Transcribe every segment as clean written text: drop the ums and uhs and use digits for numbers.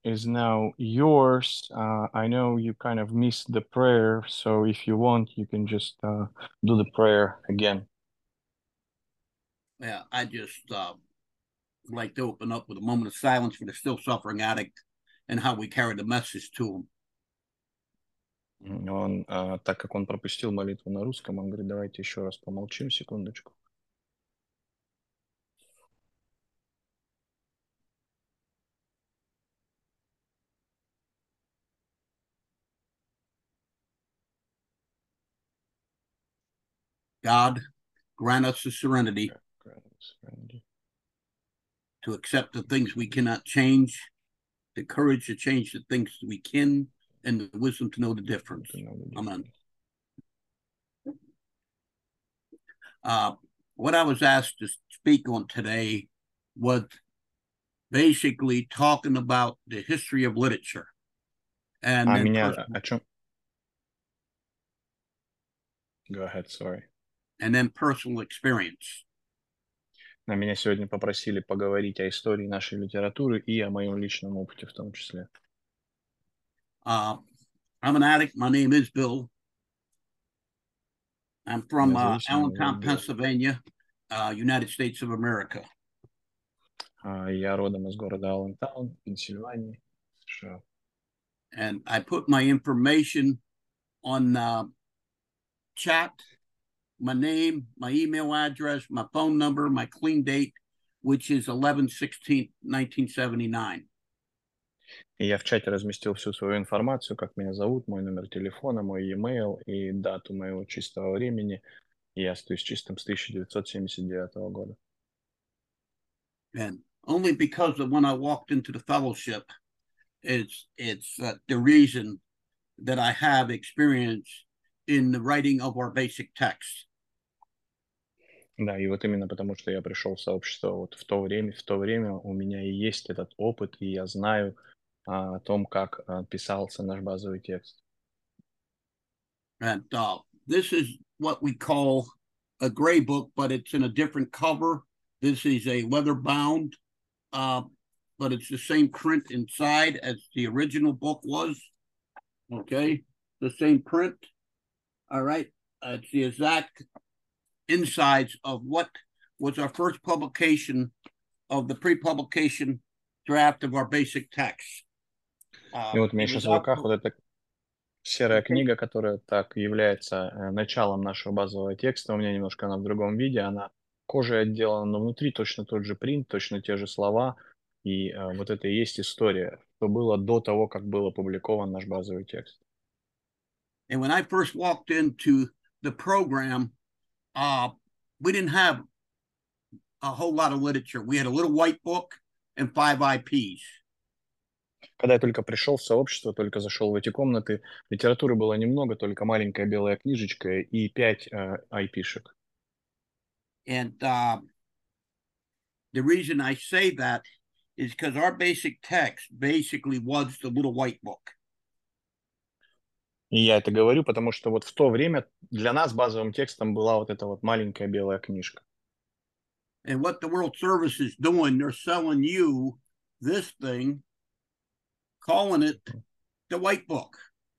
is now yours. I know you kind of missed the prayer, so if you want, you can just do the prayer again. Yeah, I just like to open up with a moment of silence for the still suffering addict and how we carry the message to him. Он, так как он пропустил молитву на русском, он говорит, давайте еще раз помолчим секундочку. God, grant us the serenity to accept the things we cannot change, the courage to change the things we can, and the wisdom to know the difference. Amen. What I was asked to speak on today was basically talking about the history of literature. And then меня о чем? Go ahead, sorry. And then personal experience. Меня сегодня попросили поговорить о истории нашей литературы и о моем личном опыте в том числе. I'm an addict. My name is Bill. I'm from Allentown, Pennsylvania, United States of America. Я родом из города Аллентаун, Пенсильвании, США. And I put my information on chat, my name, my email address, my phone number, my clean date, which is 11/16/1979. И я в чате разместил всю свою информацию, как меня зовут, мой номер телефона, мой e-mail и дату моего чистого времени. И я остаюсь чистым с 1979 года. And only because of when I walked into the fellowship, it's the reason that I have experience in the writing of our basic text. Да, и вот именно потому, что я пришел в сообщество вот в то время у меня и есть этот опыт, и я знаю о том, как писался наш базовый текст. And this is what we call a gray book, but it's in a different cover. This is a leather bound, but it's the same print inside as the original book was. Okay, the same print. All right, it's the exact insides of what was our first publication of the pre-publication draft of our basic text. И вот у меня сейчас в руках вот эта серая книга, которая так является началом нашего базового текста. У меня немножко она в другом виде, она кожей отделана, но внутри точно тот же принт, точно те же слова. И вот это и есть история, что было до того, как был опубликован наш базовый текст. And when I first walked into the program, we didn't have a whole lot of literature. We had a little white book and 5 IPs. Когда я только пришел в сообщество, только зашел в эти комнаты, литературы было немного, только маленькая белая книжечка и 5 IP-шек. And the reason I say that is because our basic text basically was the little white book. И я это говорю, потому что вот в то время для нас базовым текстом была вот эта вот маленькая белая книжка. And what the World Service is doing, they're selling you this thing, calling it the white book.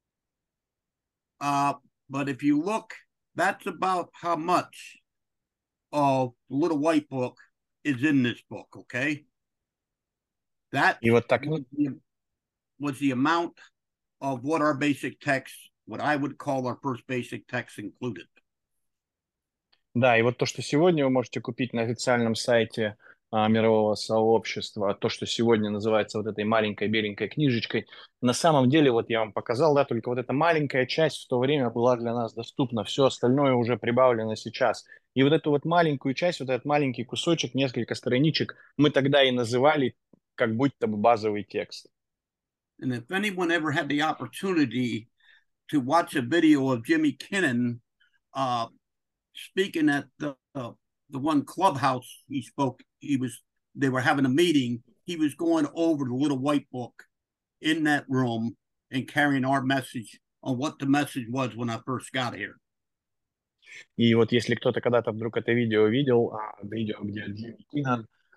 But if you look, that's about how much of the little white book is in this book, okay? That И вот так was the amount of what our basic text, what I would call our first basic text, included. Да, и вот то, что сегодня вы можете купить на официальном сайте мирового сообщества, то, что сегодня называется вот этой маленькой беленькой книжечкой, на самом деле, вот я вам показал, да, только вот эта маленькая часть в то время была для нас доступна, все остальное уже прибавлено сейчас. И вот эту вот маленькую часть, вот этот маленький кусочек, несколько страничек, мы тогда и называли как будто бы базовый текст. And if anyone ever had the opportunity to watch a video of Jimmy Kinnon speaking at the one clubhouse he spoke, they were having a meeting. He was going over the little white book in that room and carrying our message on what the message was when I first got here. И вот если кто-то когда-то вдруг это видео видел, видео, где Джимми Киннан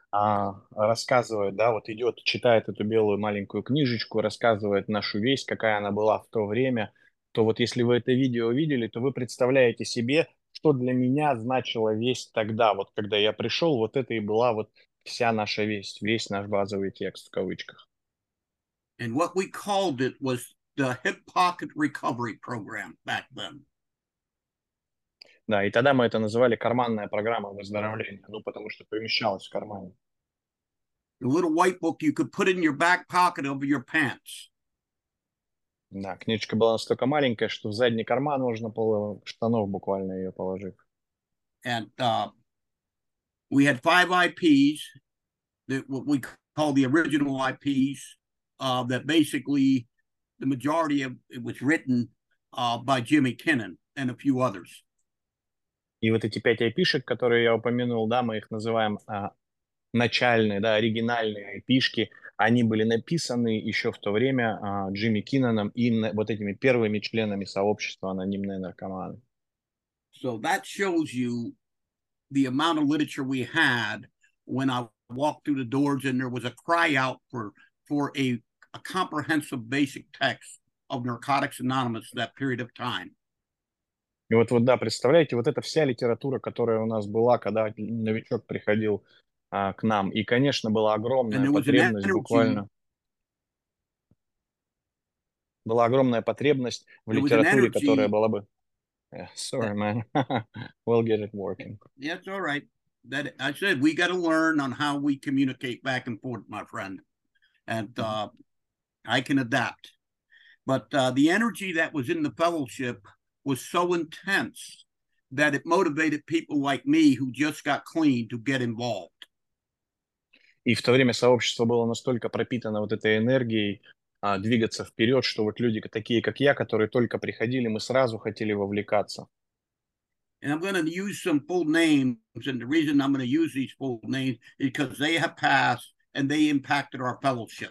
рассказывает, да, вот идет, читает эту белую маленькую книжечку, рассказывает нашу весть, какая она была в то время, то вот если вы это видео видели, то вы представляете себе, что для меня значила весть тогда, вот когда я пришел, вот это и была вот вся наша весть, весь наш базовый текст в кавычках. And what we called it was the Hip Pocket Recovery Program back then. Да, и тогда мы это называли карманная программа выздоровления, ну, потому что помещалась в кармане. The little white book you could put in your back pocket of your pants. Да, книжечка была настолько маленькая, что в задний карман можно было штанов буквально ее положить. And we had 5 IPs, that what we call the original IPs, that basically the majority of it was written by Jimmy Kinnon and a few others. И вот эти 5 айпишек, которые я упомянул, да, мы их называем начальные, да, оригинальные айпишки, они были написаны еще в то время Джимми Кинноном и вот этими первыми членами сообщества анонимные наркоманы. So that shows you the amount of literature we had when I walked through the doors, and there was a cry out for a comprehensive basic text of Narcotics Anonymous that period of time. И вот, да, представляете, вот эта вся литература, которая у нас была, когда новичок приходил к нам. И, конечно, And огромная потребность была огромная потребность в there was an литературе, которая energy была бы... Sorry, man. We'll get it working. Yeah, it's all right. That I said we got to learn on how we communicate back and forth, my friend, and I can adapt. But the energy that was in the fellowship was so intense that it motivated people like me who just got clean to get involved. И в то время сообщество было настолько пропитано вот этой энергией двигаться вперед, что вот люди такие, как я, которые только приходили, мы сразу хотели вовлекаться. And I'm going to use some full names. And the reason I'm going to use these full names is because they have passed and they impacted our fellowship.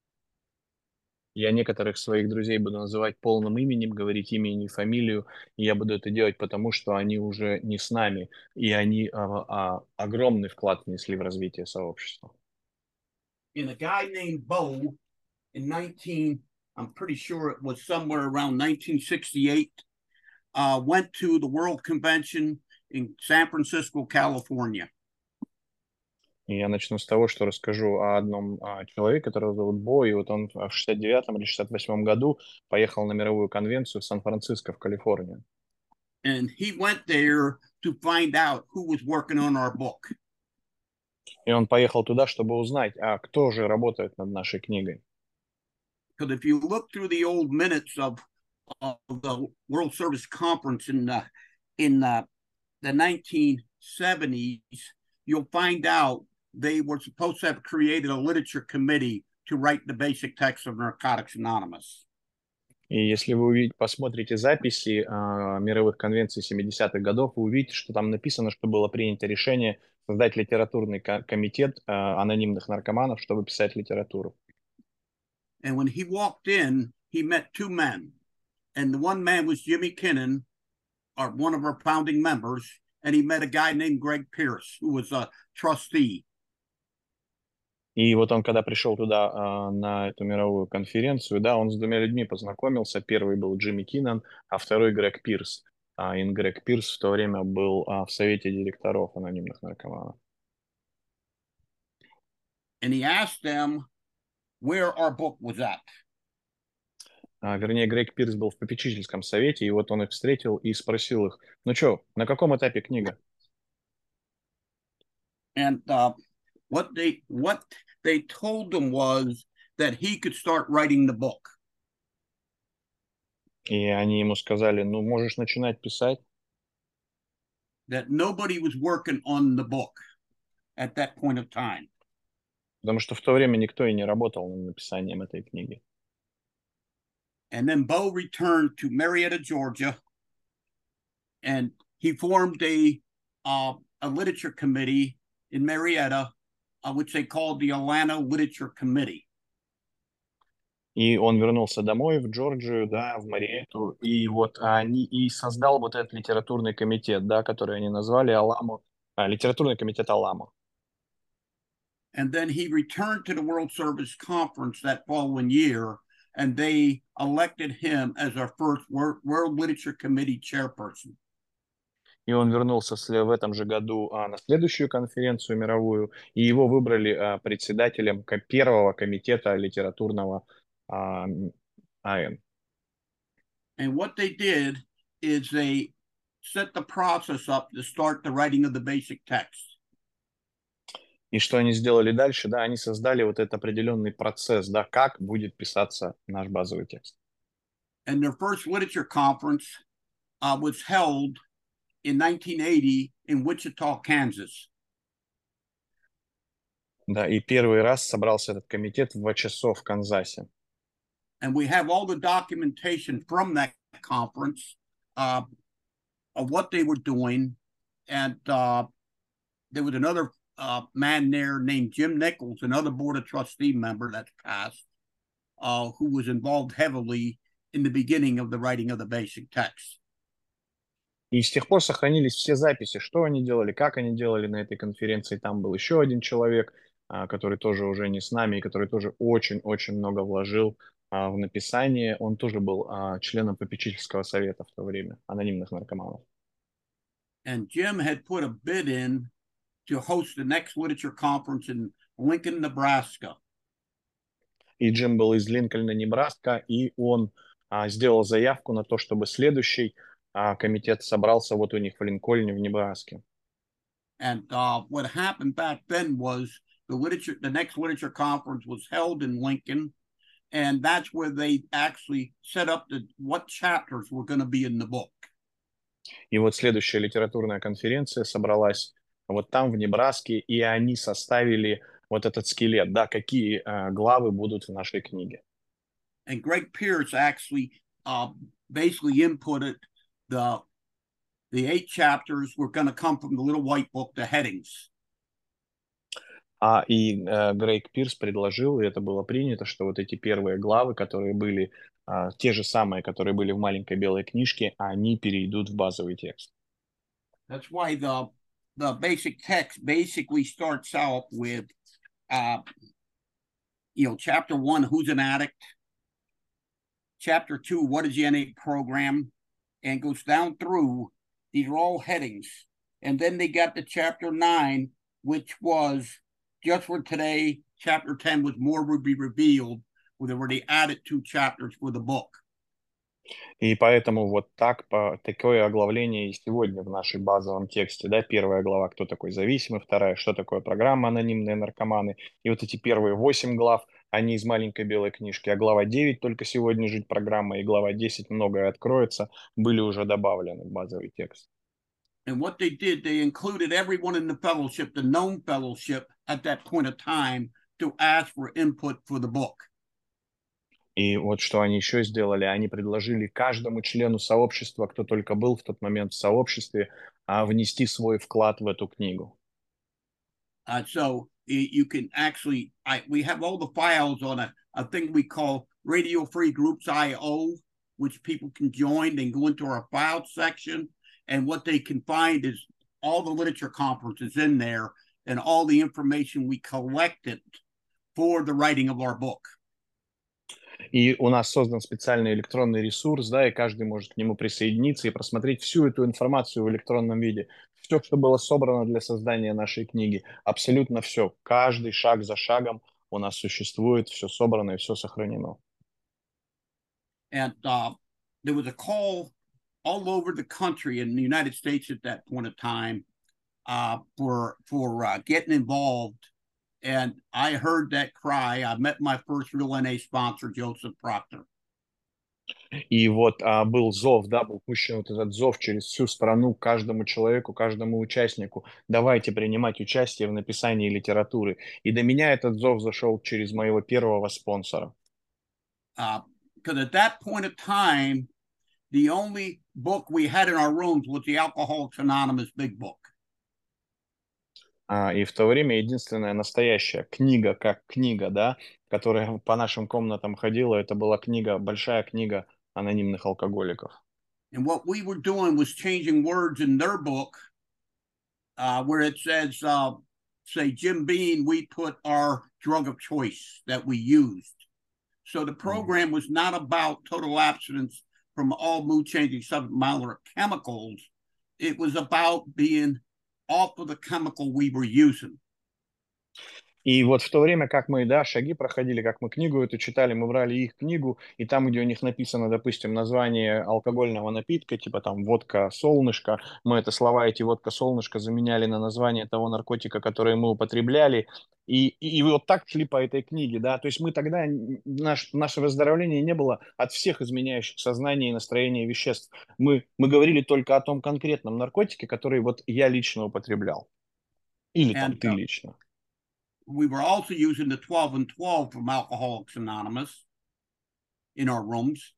Я некоторых своих друзей буду называть полным именем, говорить имя и фамилию, и я буду это делать, потому что они уже не с нами, и они огромный вклад внесли в развитие сообщества. And a guy named Bo in 19, I'm pretty sure it was somewhere around 1968, went to the World Convention in San Francisco, California. И я начну с того, что расскажу о одном человеке, которого зовут Бо, и вот он в 69-м или 68-м году поехал на мировую конвенцию в Сан-Франциско, в Калифорнию. And he went there to find out who was working on our book. И он поехал туда, чтобы узнать, кто же работает над нашей книгой. Because if you look through the old minutes of the World Service Conference in the 1970s, you'll find out they were supposed to have created a literature committee to write the basic text of Narcotics Anonymous. И если вы посмотрите записи мировых конвенций 70-х годов, вы увидите, что там написано, что было принято решение создать литературный комитет анонимных наркоманов, чтобы писать литературу. And when he walked in, he met 2 men. And the one man was Jimmy Kinnon, one of our founding members, and he met a guy named Greg Pierce, who was a trustee. И вот он, когда пришел туда, на эту мировую конференцию, да, он с 2 людьми познакомился. Первый был Джимми Киннон, а второй Грег Пирс. И Грег Пирс в то время был в совете директоров анонимных наркоманов. And he asked them where our book was at. Вернее, Грег Пирс был в попечительском совете, и вот он их встретил и спросил их, ну что, на каком этапе книга? And what they told him was that he could start writing the book. И они ему сказали, ну, можешь начинать писать. That nobody was working on the book at that point of time. Потому что в то время никто и не работал над написанием этой книги. And then Bo returned to Marietta, Georgia, and he formed a literature committee in Marietta, which they called the Atlanta Literature Committee. И он вернулся домой, в Джорджию, да, в Мариетту, и вот они и создал вот этот литературный комитет, да, который они назвали Аламо, литературный комитет Аламо. And then he returned to the World Service Conference that following year, and they elected him as our first World Literature Committee chairperson. И он вернулся в этом же году на следующую конференцию мировую, и его выбрали председателем первого комитета литературного АН. And what they did is they set the process up to start the writing of the basic text. И что они сделали дальше? Да, они создали вот этот определенный процесс, да, как будет писаться наш базовый текст. And their first literature conference was held in 1980 in Wichita, Kansas. Да, и первый раз собрался этот комитет в Вачесо в Канзасе. And we have all the documentation from that conference of what they were doing. And there was another man there named Jim Nichols, another Board of Trustee member that's passed, who was involved heavily in the beginning of the writing of the basic text. И с тех пор сохранились все записи, что они делали, как они делали на этой конференции. Там был еще один человек, который тоже уже не с нами, и который тоже очень-очень много вложил в написание. Он тоже был членом попечительского совета в то время, анонимных наркоманов. And Jim had put a bid in to host the next literature conference in Lincoln, Nebraska. И Джим был из Линкольна, Небраска, и он сделал заявку на то, чтобы следующий комитет собрался вот у них в Линкольне, в Небраске. And what happened back then was the next literature conference was held in Lincoln, and that's where they actually set up what chapters were going to be in the book. И вот следующая литературная конференция собралась вот там, в Небраске, и они составили вот этот скелет, да, какие главы будут в нашей книге. And Greg Pierce actually basically inputted the 8 chapters were going to come from the little white book, the headings. И Грейг Пирс предложил, и это было принято, что вот эти первые главы, которые были те же самые, которые были в маленькой белой книжке, они перейдут в базовый текст. That's why the basic text basically starts out with, chapter 1, who's an addict? Chapter 2, what is the NA program? And goes down through. These are all headings. And then they got to chapter 9, which was just for today. Chapter 10 was more would be revealed, where they added 2 chapters for the book. И поэтому вот такое оглавление и сегодня в нашем базовом тексте, да, первая глава, кто такой зависимый, вторая, что такое программа «Анонимные наркоманы», и вот эти первые 8 глав, они из маленькой белой книжки, а глава 9 только сегодня жить программа, и глава 10 многое откроется, были уже добавлены в базовый текст. And what they did, they included everyone in the fellowship, the known fellowship at that point of time, to ask for input for the book. И вот что они еще сделали, они предложили каждому члену сообщества, кто только был в тот момент в сообществе, внести свой вклад в эту книгу. So you can actually, we have all the files on a thing we call Radio Free Groups IO, which people can join and go into our file section. And what they can find is all the literature conferences in there and all the information we collected for the writing of our book. И у нас создан специальный электронный ресурс, да, и каждый может к нему присоединиться и просмотреть всю эту информацию в электронном виде. Все, что было собрано для создания нашей книги, абсолютно все, каждый шаг за шагом у нас существует, все собрано и все сохранено. And there was a call all over the country in the United States at that point of time for getting involved. And I heard that cry. I met my first real NA sponsor, Joseph Proctor. И вот был зов, да, был пущен вот этот зов через всю страну каждому человеку, каждому участнику. Давайте принимать участие в написании литературы. И до меня этот зов зашел через моего первого спонсора. Because at that point of time, the only book we had in our rooms was the Alcoholics Anonymous Big Book. И в то время единственная настоящая книга, как книга, да, которая по нашим комнатам ходила, это была книга, большая книга анонимных алкоголиков. And what we were doing was changing words in their book, where it says say Jim Beam, we put our drug of choice that we used. So the program was not about total abstinence from all mood-changing submolecular chemicals. It was about being off of the chemical we were using. И вот в то время, как мы, да, шаги проходили, как мы книгу эту читали, мы брали их книгу, и там, где у них написано, допустим, название алкогольного напитка, типа там водка «Солнышко», мы это слова эти «водка «Солнышко» заменяли на название того наркотика, который мы употребляли, и вот так шли по этой книге, да, то есть мы тогда, наше выздоровление не было от всех изменяющих сознание и настроение веществ, мы говорили только о том конкретном наркотике, который вот я лично употреблял, или там And ты лично. we were also using the 12 and 12 from Alcoholics Anonymous in our rooms.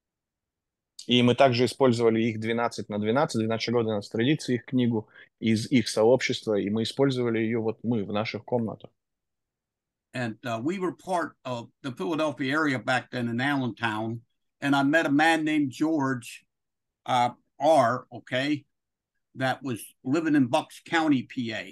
И мы также использовали их 12 на 12 шагов 12 традиций, их книгу из их сообщества, и мы использовали ее вот мы в наших комнатах. And we were part of the Philadelphia area back then in Allentown, and I met a man named George R., okay, that was living in Bucks County, PA.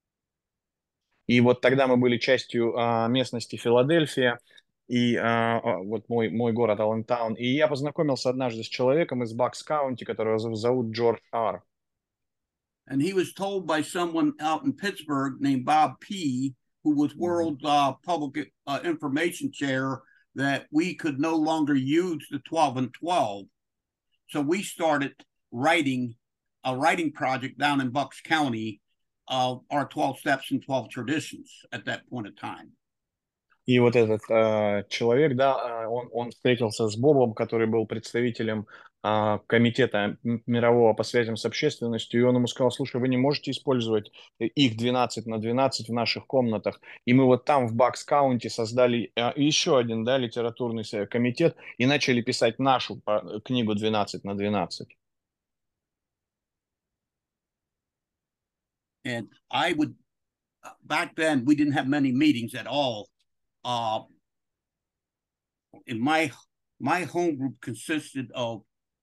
И вот тогда мы были частью местности Филадельфия, и вот мой город Аллентаун. И я познакомился однажды с человеком из Бакс-Каунти, которого зовут Джордж Р. And he was told by someone out in Pittsburgh named Bob P., who was World Public Information Chair, that we could no longer use the 12 and 12. So we started writing a writing project down in Bucks County of our 12 steps and 12 traditions at that point in time. И вот этот человек, да, он встретился с Бобом, который был представителем комитета мирового по связям с общественностью, и он ему сказал: слушай, вы не можете использовать их 12 на 12 в наших комнатах. И мы вот там в Бакс-Каунти создали еще один, да, литературный комитет и начали писать нашу книгу 12 на 12. And I would, back then, we didn't have many meetings at all. In my home group consisted of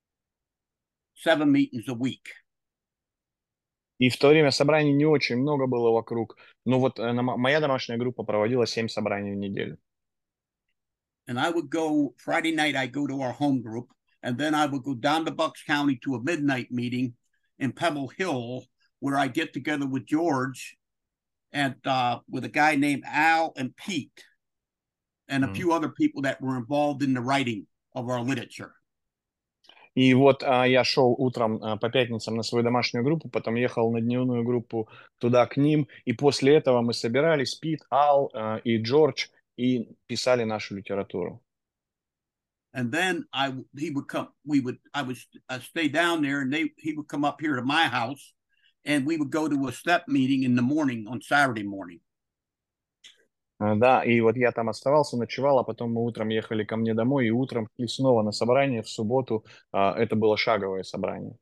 7 meetings a week. И в то время собраний не очень много было вокруг. Но вот моя домашняя группа проводила 7 собраний в неделю. And I would go, Friday night, I go to our home group, and then I would go down to Bucks County to a midnight meeting in Pebble Hill, where I get together with George and with a guy named Al and Pete and a few other people that were involved in the writing of our literature. И вот я шел утром по пятницам на свою домашнюю группу, потом ехал на дневную группу туда к ним, и после этого мы собирались, Пит, Ал и Джордж, и писали нашу литературу. And then I would stay down there, and he would come up here to my house, and we would go to a step meeting in the morning on Saturday morning. Да, и вот я там оставался, ночевал, а потом мы утром ехали ко мне домой, и утром шли снова на собрание в субботу. Это было шаговое собрание.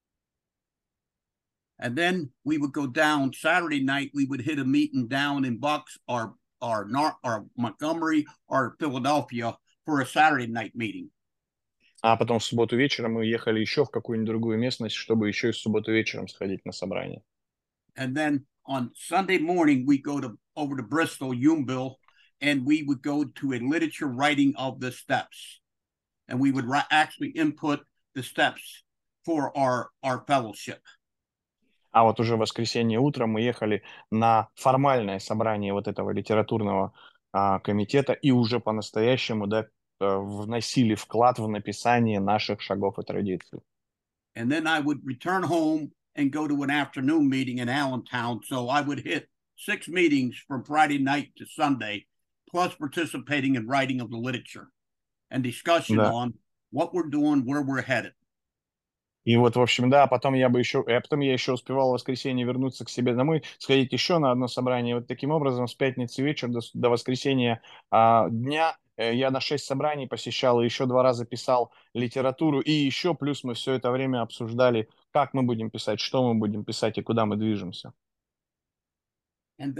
And then we would go down Saturday night. We would hit a meeting down in Bucks or Montgomery or Philadelphia for a Saturday night meeting. А потом в субботу вечером мы ехали еще в какую-нибудь другую местность, чтобы еще и в субботу вечером сходить на собрание. And then on Sunday morning, we go over to Bristol, Youmville, and we would go to a literature writing of the steps. And we would actually input the steps for our fellowship. А вот уже в воскресенье утром мы ехали на формальное собрание вот этого литературного комитета и уже по-настоящему, да, вносили вклад в написание наших шагов и традиций. And then I would return home and go to an afternoon meeting in Allentown. So I would hit 6 meetings from Friday night to Sunday, plus participating in writing of the literature and discussion on what we're doing, where we're headed. И вот, в общем, да, потом я еще успевал в воскресенье вернуться к себе домой, сходить еще на одно собрание. Вот таким образом, с пятницы вечера до воскресенья дня я на 6 собраний посещал, и еще 2 раза писал литературу, и еще плюс мы все это время обсуждали, как мы будем писать, что мы будем писать и куда мы движемся. And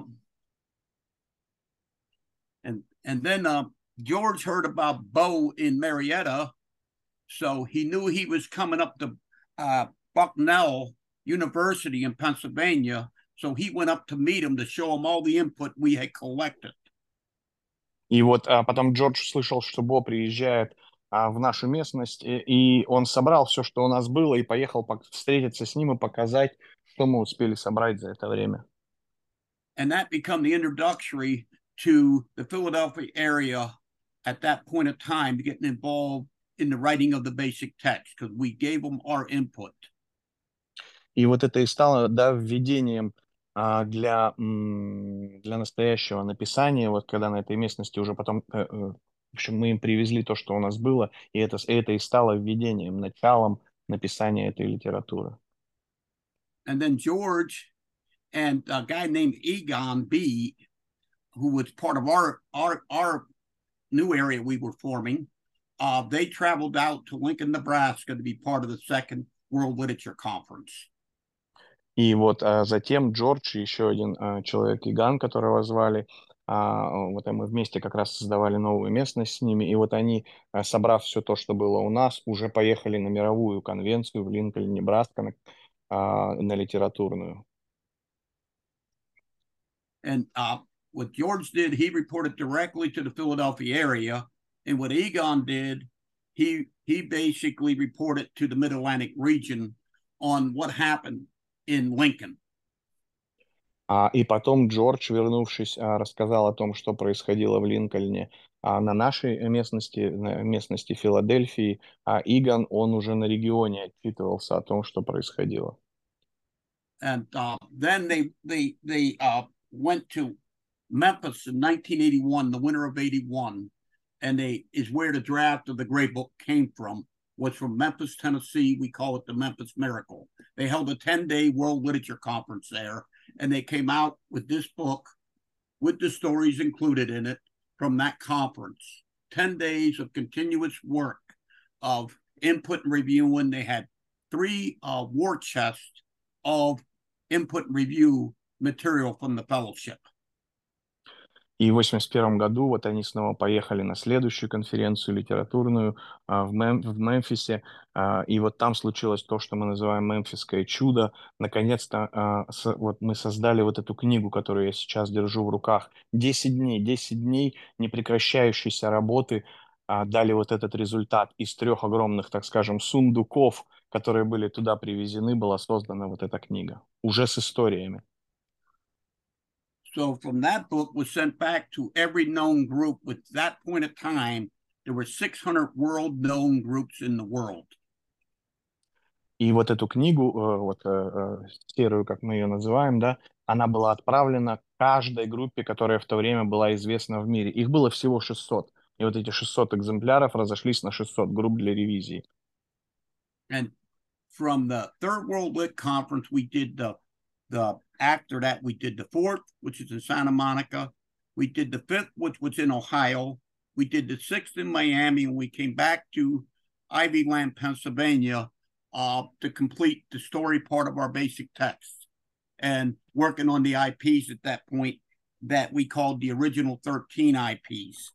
then George heard about Bo in Marietta. So he knew he was coming up to Bucknell University in Pennsylvania So he went up to meet him to show him all the input we had collected. И вот потом Джордж слышал, что Бо приезжает в нашу местность, и он собрал все, что у нас было, и поехал встретиться с ним и показать, что мы успели собрать за это время. And that became the introductory to the Philadelphia area at that point of time, getting involved in the writing of the basic text, because we gave them our input. И вот это и стало, да, введением для настоящего написания, вот когда на этой местности уже потом, в общем, мы им привезли то, что у нас было, и это и стало введением, началом написания этой литературы. And then George and a guy named Egon B., who was part of our new area we were forming, they traveled out to Lincoln, Nebraska to be part of the Second World Literature Conference. И вот затем Джордж и еще один человек, Иган, которого звали, вот мы вместе как раз создавали новую местность с ними, и вот они, собрав все то, что было у нас, уже поехали на мировую конвенцию в Линкольн, Небраска, на литературную. And what George did, he reported directly to the Philadelphia area, and what Egon did, he basically reported to the Mid-Atlantic region on what happened in Lincoln. И потом Джордж, вернувшись, рассказал о том, что происходило в Линкольне, на нашей местности, на местности Филадельфии, а Иган, он уже на регионе отчитывался о том, что происходило. And then they went to Memphis in 1981, the winter of 81, and is where the draft of the Gray Book came from. Was from Memphis, Tennessee. We call it the Memphis Miracle. They held a 10-day World Literature Conference there, and they came out with this book with the stories included in it from that conference. 10 days of continuous work of input and review, and they had 3 war chests of input and review material from the fellowship. И в 1981 году вот они снова поехали на следующую конференцию литературную в Мемфисе, и вот там случилось то, что мы называем «Мемфисское чудо». Наконец-то вот мы создали вот эту книгу, которую я сейчас держу в руках. 10 дней непрекращающейся работы дали вот этот результат. Из 3 огромных, так скажем, сундуков, которые были туда привезены, была создана вот эта книга, уже с историями. So from that book was sent back to every known group. With that point of time, there were 600 world known groups in the world. И вот эту книгу, серую, как мы ее называем, да, она была отправлена каждой группе, которая в то время была известна в мире. Их было всего 600. И вот эти 600 экземпляров разошлись на 600 групп для ревизии. And from the Third World Lit Conference, we did the after that, we did the 4th, which is in Santa Monica. We did the 5th, which was in Ohio. We did the 6th in Miami, and we came back to Ivyland, Pennsylvania, to complete the story part of our basic text, and working on the IPs at that point that we called the original 13 IPs.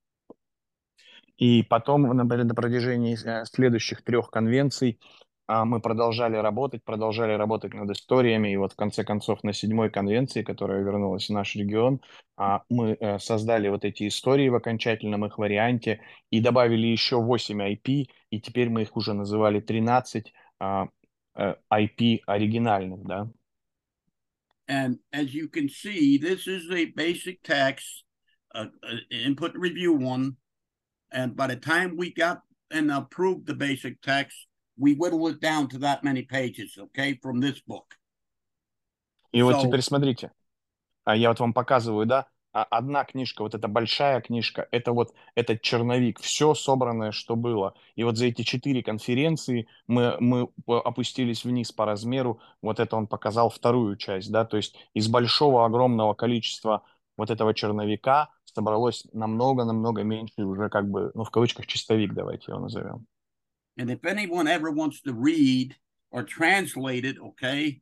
И потом, на протяжении следующих 3 конвенций мы продолжали работать над историями, и вот в конце концов на 7-й конвенции, которая вернулась в наш регион, мы создали вот эти истории в окончательном их варианте и добавили еще 8 IP, и теперь мы их уже называли 13 IP оригинальных, да. And as you can see, this is a basic text, input and review one. And by the time we got and approved the basic text, we whittled it down to that many pages, okay, from this book. И вот теперь смотрите, я вот вам показываю, да, одна книжка, вот эта большая книжка, это вот этот черновик, все собранное, что было. И вот за эти 4 конференции мы опустились вниз по размеру, вот это он показал вторую часть, да, то есть из большого, огромного количества вот этого черновика собралось намного меньше уже как бы, ну, в кавычках, чистовик, давайте его назовем. And if anyone ever wants to read or translate it, okay,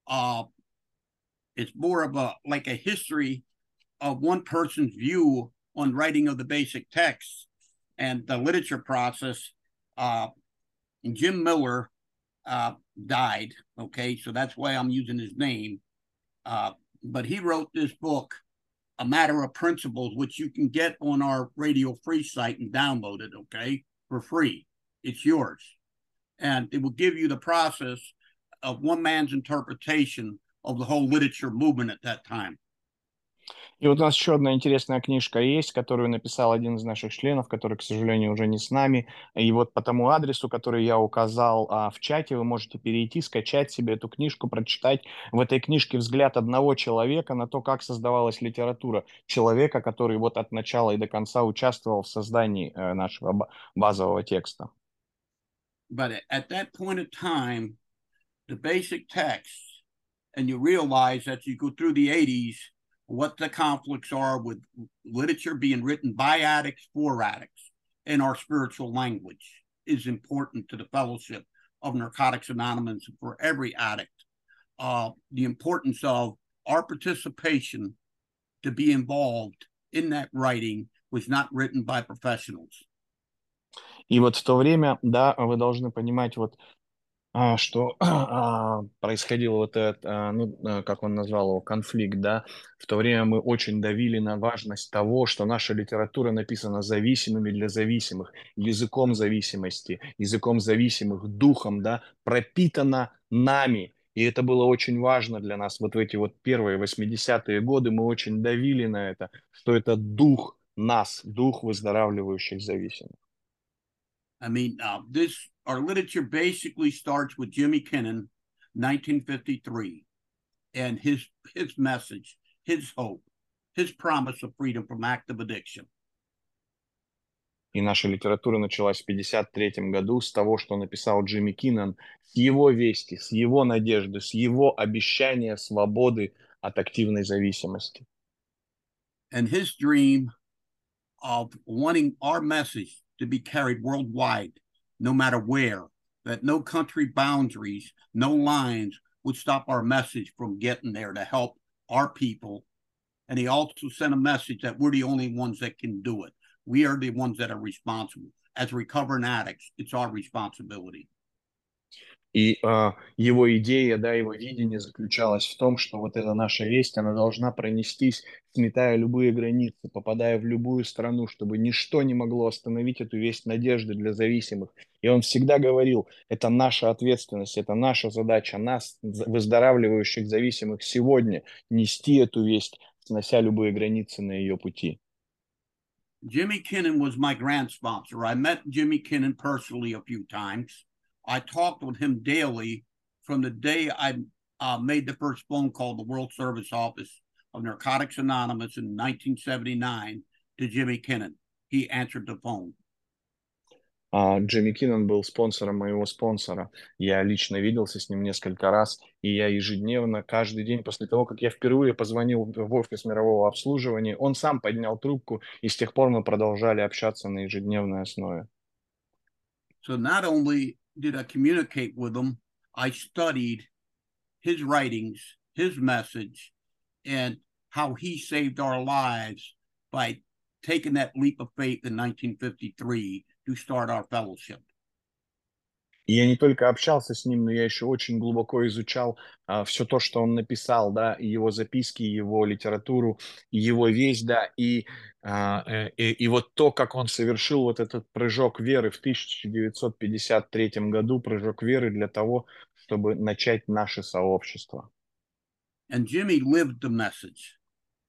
it's more of like a history of one person's view on writing of the basic text and the literature process. And Jim Miller died, okay, so that's why I'm using his name. But he wrote this book, A Matter of Principles, which you can get on our Radio Free site and download it, okay, for free. It's yours. And it will give you the process of one man's interpretation of the whole literature movement at that time. И вот у нас еще одна интересная книжка есть, которую написал один из наших членов, который, к сожалению, уже не с нами. И вот по тому адресу, который я указал в чате, вы можете перейти, скачать себе эту книжку, прочитать. В этой книжке взгляд одного человека на то, как создавалась литература. Человека, который вот от начала и до конца участвовал в создании нашего базового текста. But at that point of time, the basic text, and you realize as you go through the 80s, what the conflicts are with literature being written by addicts for addicts in our spiritual language is important to the fellowship of Narcotics Anonymous for every addict. The importance of our participation to be involved in that writing was not written by professionals. И вот в то время, да, вы должны понимать, вот что происходил вот этот, как он назвал его, конфликт, да, в то время мы очень давили на важность того, что наша литература написана зависимыми для зависимых, языком зависимости, языком зависимых, духом, да, пропитана нами. И это было очень важно для нас. Вот в эти вот первые 80-е годы мы очень давили на это, что это дух нас, дух выздоравливающих зависимых. I mean, our literature basically starts with Jimmy Kinnon, 1953, and his message, his hope, his promise of freedom from active addiction. И наша литература началась в 1953 году с того, что написал Джимми Киннон, с его вести, с его надежды, с его обещания свободы от активной зависимости. And his dream of wanting our message to be carried worldwide, no matter where, that no country boundaries, no lines would stop our message from getting there to help our people. And he also sent a message that we're the only ones that can do it. We are the ones that are responsible. As recovering addicts, it's our responsibility. И его идея, да, его видение заключалось в том, что вот эта наша весть, она должна пронестись, сметая любые границы, попадая в любую страну, чтобы ничто не могло остановить эту весть надежды для зависимых. И он всегда говорил, это наша ответственность, это наша задача, нас, выздоравливающих зависимых, сегодня нести эту весть, снося любые границы на ее пути. Jimmy Kinnon was my grant sponsor. I met Jimmy Kinnon personally a few times. I talked with him daily from the day I made the first phone call to the World Service Office of Narcotics Anonymous in 1979 to Jimmy Kinnon. He answered the phone. Джимми Киннон был спонсором моего спонсора. Я лично виделся с ним несколько раз, и я ежедневно, каждый день после того, как я впервые позвонил в офис мирового обслуживания, он сам поднял трубку, и с тех пор мы продолжали общаться на ежедневной основе. So not only did I communicate with him, I studied his writings, his message, and how he saved our lives by taking that leap of faith in 1953 to start our fellowship. И я не только общался с ним, но я еще очень глубоко изучал все то, что он написал, да, и его записки, и его литературу, и его весть, да, и вот то, как он совершил вот этот прыжок веры в 1953 году, прыжок веры для того, чтобы начать наше сообщество. And Jimmy lived the message.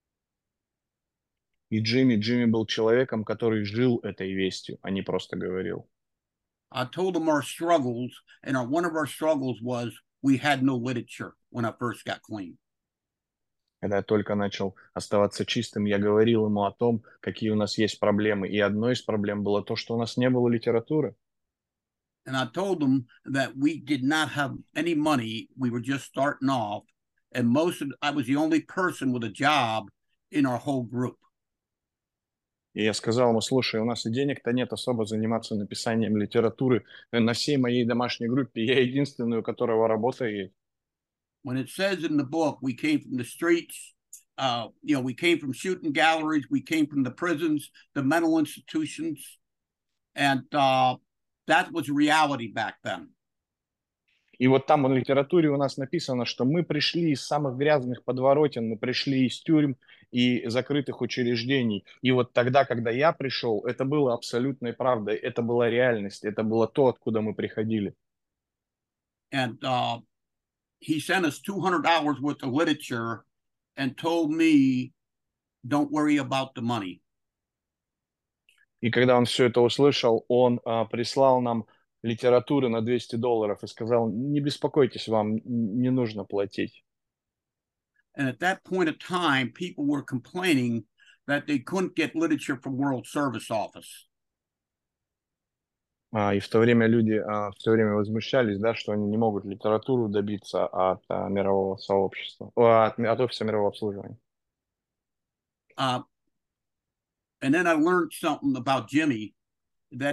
И Джимми был человеком, который жил этой вестью, а не просто говорил. I told him our struggles, and one of our struggles was we had no literature when I first got clean. Когда я только начал оставаться чистым, я говорил ему о том, какие у нас есть проблемы. И одной из проблем было то, что у нас не было литературы. And I told him that we did not have any money. We were just starting off. And I was the only person with a job in our whole group. И я сказал ему, слушай, у нас и денег-то нет особо заниматься написанием литературы. На всей моей домашней группе я единственный, у которого работа есть. When it says in the book, we came from the streets, we came from shooting galleries, we came from the prisons, the mental institutions, and that was reality back then. И вот там в литературе у нас написано, что мы пришли из самых грязных подворотен, мы пришли из тюрем и закрытых учреждений. И вот тогда, когда я пришел, это было абсолютной правдой, это была реальность, это было то, откуда мы приходили. And he sent us $200 worth of literature and told me, don't worry about the money. И когда он все это услышал, он прислал нам литературы на $200 и сказал, не беспокойтесь, вам не нужно платить. And at that point of time, people were complaining that they couldn't get literature from World Service Office. И в то время люди все время возмущались, да, что они не могут литературу добиться от мирового сообщества, от офиса мирового обслуживания. And then I learned something about Jimmy, that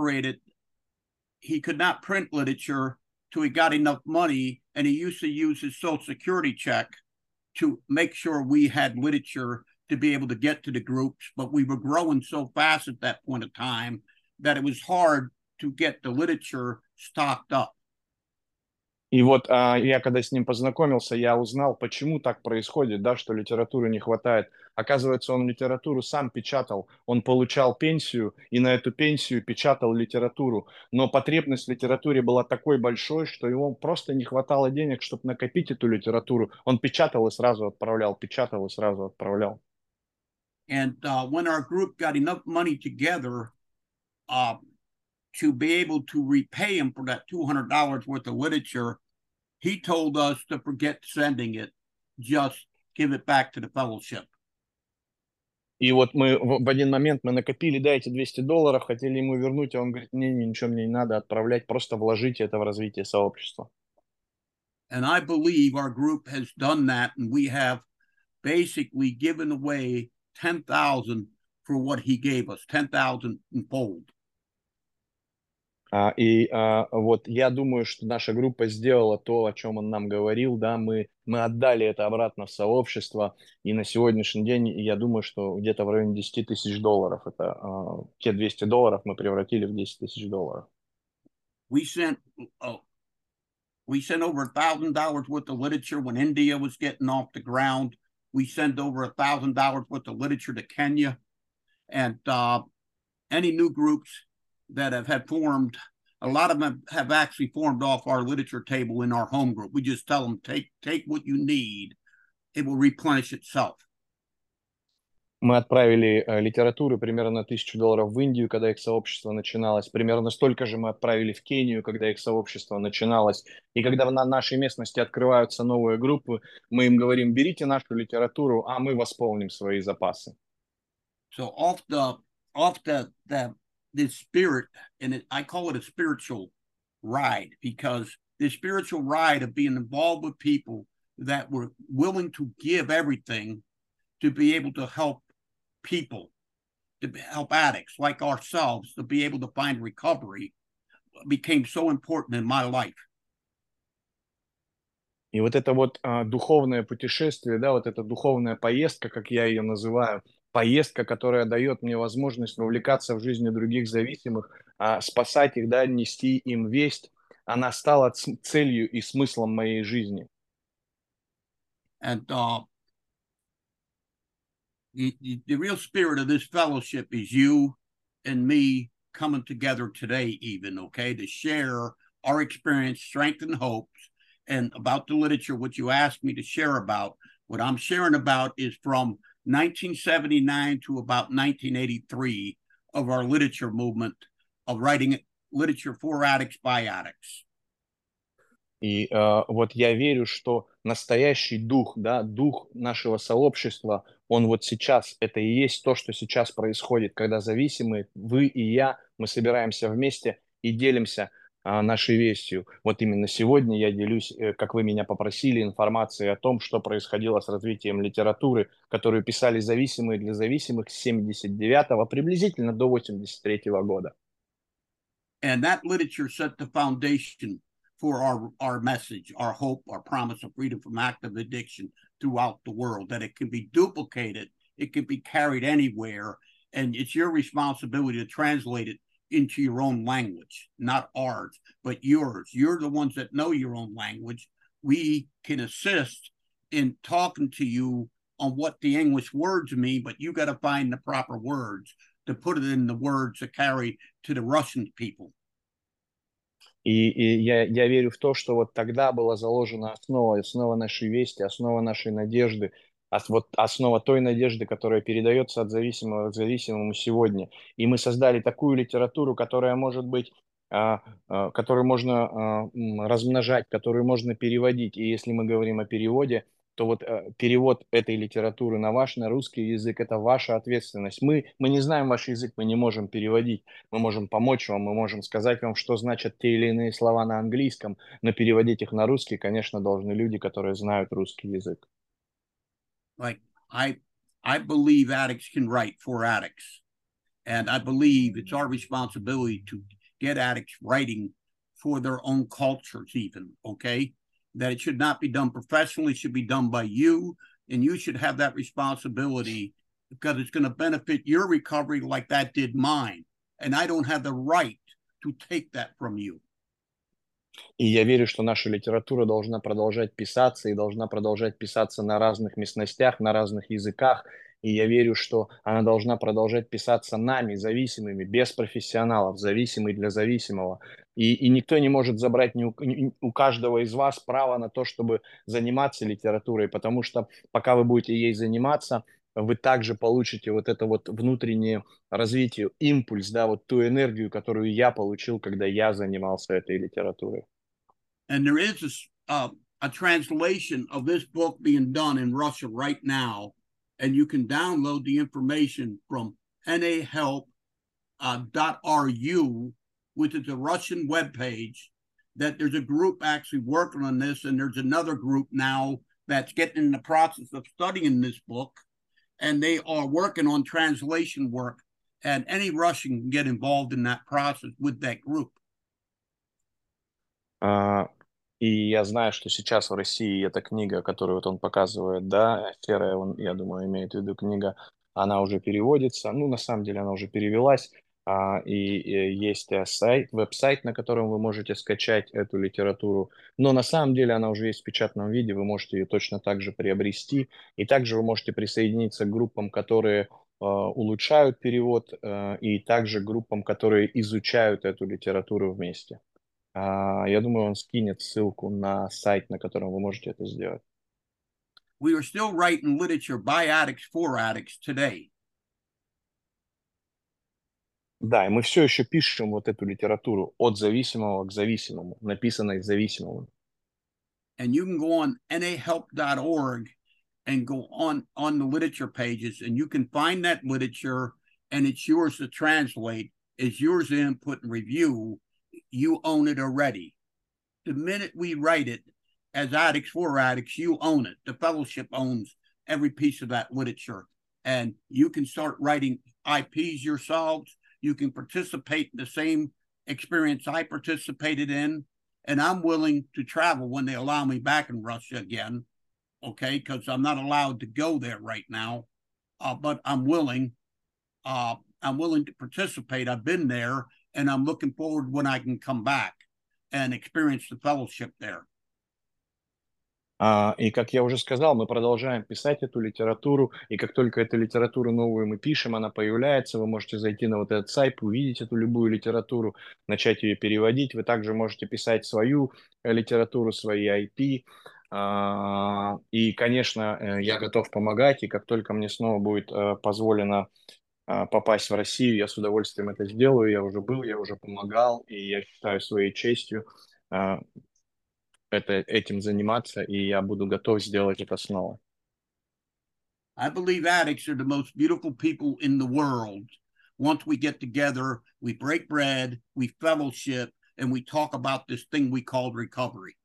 he could not print literature till he got enough money, and he used to use his Social Security check to make sure we had literature to be able to get to the groups. But we were growing so fast at that point of time that it was hard to get the literature stocked up. И вот я когда с ним познакомился, я узнал, почему так происходит, да, что литературы не хватает. Оказывается, он литературу сам печатал, он получал пенсию и на эту пенсию печатал литературу. Но потребность в литературе была такой большой, что ему просто не хватало денег, чтобы накопить эту литературу. Он печатал и сразу отправлял, печатал и сразу отправлял. And when our group got enough money together to be able to repay him for that $200 worth of literature, he told us to forget sending it, just give it back to the fellowship. И вот мы в один момент мы накопили, да, эти $200, хотели ему вернуть, а он говорит, не, ничего мне не надо отправлять, просто вложите это в развитие сообщества. And I believe our group has done that, and we have basically given away 10,000 for what he gave us, 10,000 in fold. Вот я думаю, что наша группа сделала то, о чем он нам говорил, да, мы отдали это обратно в сообщество, и на сегодняшний день, я думаю, что где-то в районе $10 тысяч, это те $200 мы превратили в $10 тысяч. We sent over $1,000 worth of literature when India was getting off the ground. We sent over $1,000 worth of literature to Kenya, and any new groups that have had formed, a lot of them have actually formed off our literature table in our home group. We just tell them, take what you need. It will replenish itself. Мы отправили литературу примерно $1000 в Индию, когда их сообщество начиналось. Примерно столько же мы отправили в Кению, когда их сообщество начиналось. И когда на нашей местности открываются новые группы, мы им говорим, берите нашу литературу, а мы восполним свои запасы. So this spirit, and I call it a spiritual ride, because the spiritual ride of being involved with people that were willing to give everything to be able to help people, to help addicts like ourselves, to be able to find recovery, became so important in my life. И вот это вот духовное путешествие, да, вот эта духовная поездка, как я ее называю, поездка, которая дает мне возможность вовлекаться в жизни других зависимых, спасать их, да, нести им весть, она стала целью и смыслом моей жизни. And the real spirit of this fellowship is you and me coming together today, even, okay, to share our experience, strength, and hopes, and about the literature, what you asked me to share about. What I'm sharing about is from 1979 to about 1983 of our literature movement, of writing literature for addicts by addicts. И вот я верю, что настоящий дух, да, дух нашего сообщества, он вот сейчас, это и есть то, что сейчас происходит, когда зависимые, вы и я, мы собираемся вместе и делимся нашей вестью. Вот именно сегодня я делюсь, как вы меня попросили, информацией о том, что происходило с развитием литературы, которую писали зависимые для зависимых с 79-го приблизительно до 83-го года. And that literature set the foundation for our message, our hope, our promise of freedom from active addiction throughout the world, that it can be duplicated, it can be carried anywhere, and it's your responsibility to translate it into your own language, not ours, but yours. You're the ones that know your own language. We can assist in talking to you on what the English words mean, but you got to find the proper words to put it in the words to carry to the Russian people. И я верю в то, что вот тогда была заложена основа нашей вести, основа нашей надежды, вот основа той надежды, которая передается от зависимого к зависимому сегодня. И мы создали такую литературу, которая может быть, которую можно размножать, которую можно переводить. И если мы говорим о переводе, то вот перевод этой литературы на на русский язык – это ваша ответственность. Мы не знаем ваш язык, мы не можем переводить. Мы можем помочь вам, мы можем сказать вам, что значат те или иные слова на английском, но переводить их на русский, конечно, должны люди, которые знают русский язык. Like I believe addicts can write for addicts, and I believe it's our responsibility to get addicts writing for their own cultures, even. Okay, that it should not be done professionally; it should be done by you, and you should have that responsibility because it's going to benefit your recovery like that did mine. And I don't have the right to take that from you. И я верю, что наша литература должна продолжать писаться и должна продолжать писаться на разных местностях, на разных языках. И я верю, что она должна продолжать писаться нами, зависимыми, без профессионалов, зависимый для зависимого. И никто не может забрать у каждого из вас право на то, чтобы заниматься литературой, потому что пока вы будете ей заниматься, вы также получите вот это вот внутреннее развитие, импульс, да, вот ту энергию, которую я получил, когда я занимался этой литературой. And there is a translation of this book being done in Russia right now, and you can download the information from nahelp.ru, which is a Russian webpage. That there's a group actually working on this, and there's another group now that's getting in the process of studying this book, and they are working on translation work, and any Russian can get involved in that process with that group. И я знаю, что сейчас в России эта книга, которую вот он показывает, да, серая, я думаю, имеет в виду книга, она уже переводится. Ну, на самом деле, она уже перевелась. И есть сайт, веб-сайт, на котором вы можете скачать эту литературу. Но на самом деле она уже есть в печатном виде, вы можете ее точно так же приобрести. И также вы можете присоединиться к группам, которые улучшают перевод, и также группам, которые изучают эту литературу вместе. Я думаю, он скинет ссылку на сайт, на котором вы можете это сделать. We are still writing literature by addicts for addicts today. Да, и мы все еще пишем вот эту литературу от зависимого к зависимому, написанной зависимому. And you can go on nahelp.org and go on the literature pages, and you can find that literature, and it's yours to translate. It's yours to input and review. You own it already. The minute we write it as addicts for addicts, you own it. The fellowship owns every piece of that literature. And you can start writing IPs yourselves. You can participate in the same experience I participated in. And I'm willing to travel when they allow me back in Russia again. Okay, because I'm not allowed to go there right now. But I'm willing. I'm willing to participate. I've been there, and I'm looking forward when I can come back and experience the fellowship there. И как я уже сказал, мы продолжаем писать эту литературу, и как только эту литературу новую мы пишем, она появляется, вы можете зайти на вот этот сайт, увидеть эту любую литературу, начать ее переводить. Вы также можете писать свою литературу, свои IP. И, конечно, я готов помогать, и как только мне снова будет позволено попасть в Россию, я с удовольствием это сделаю. Я уже был, я уже помогал, и я считаю своей честью этим заниматься, и я буду готов сделать это снова. I believe addicts are the most beautiful people in the world. Once we get together, we break bread, we fellowship, and we talk about this thing we called recovery.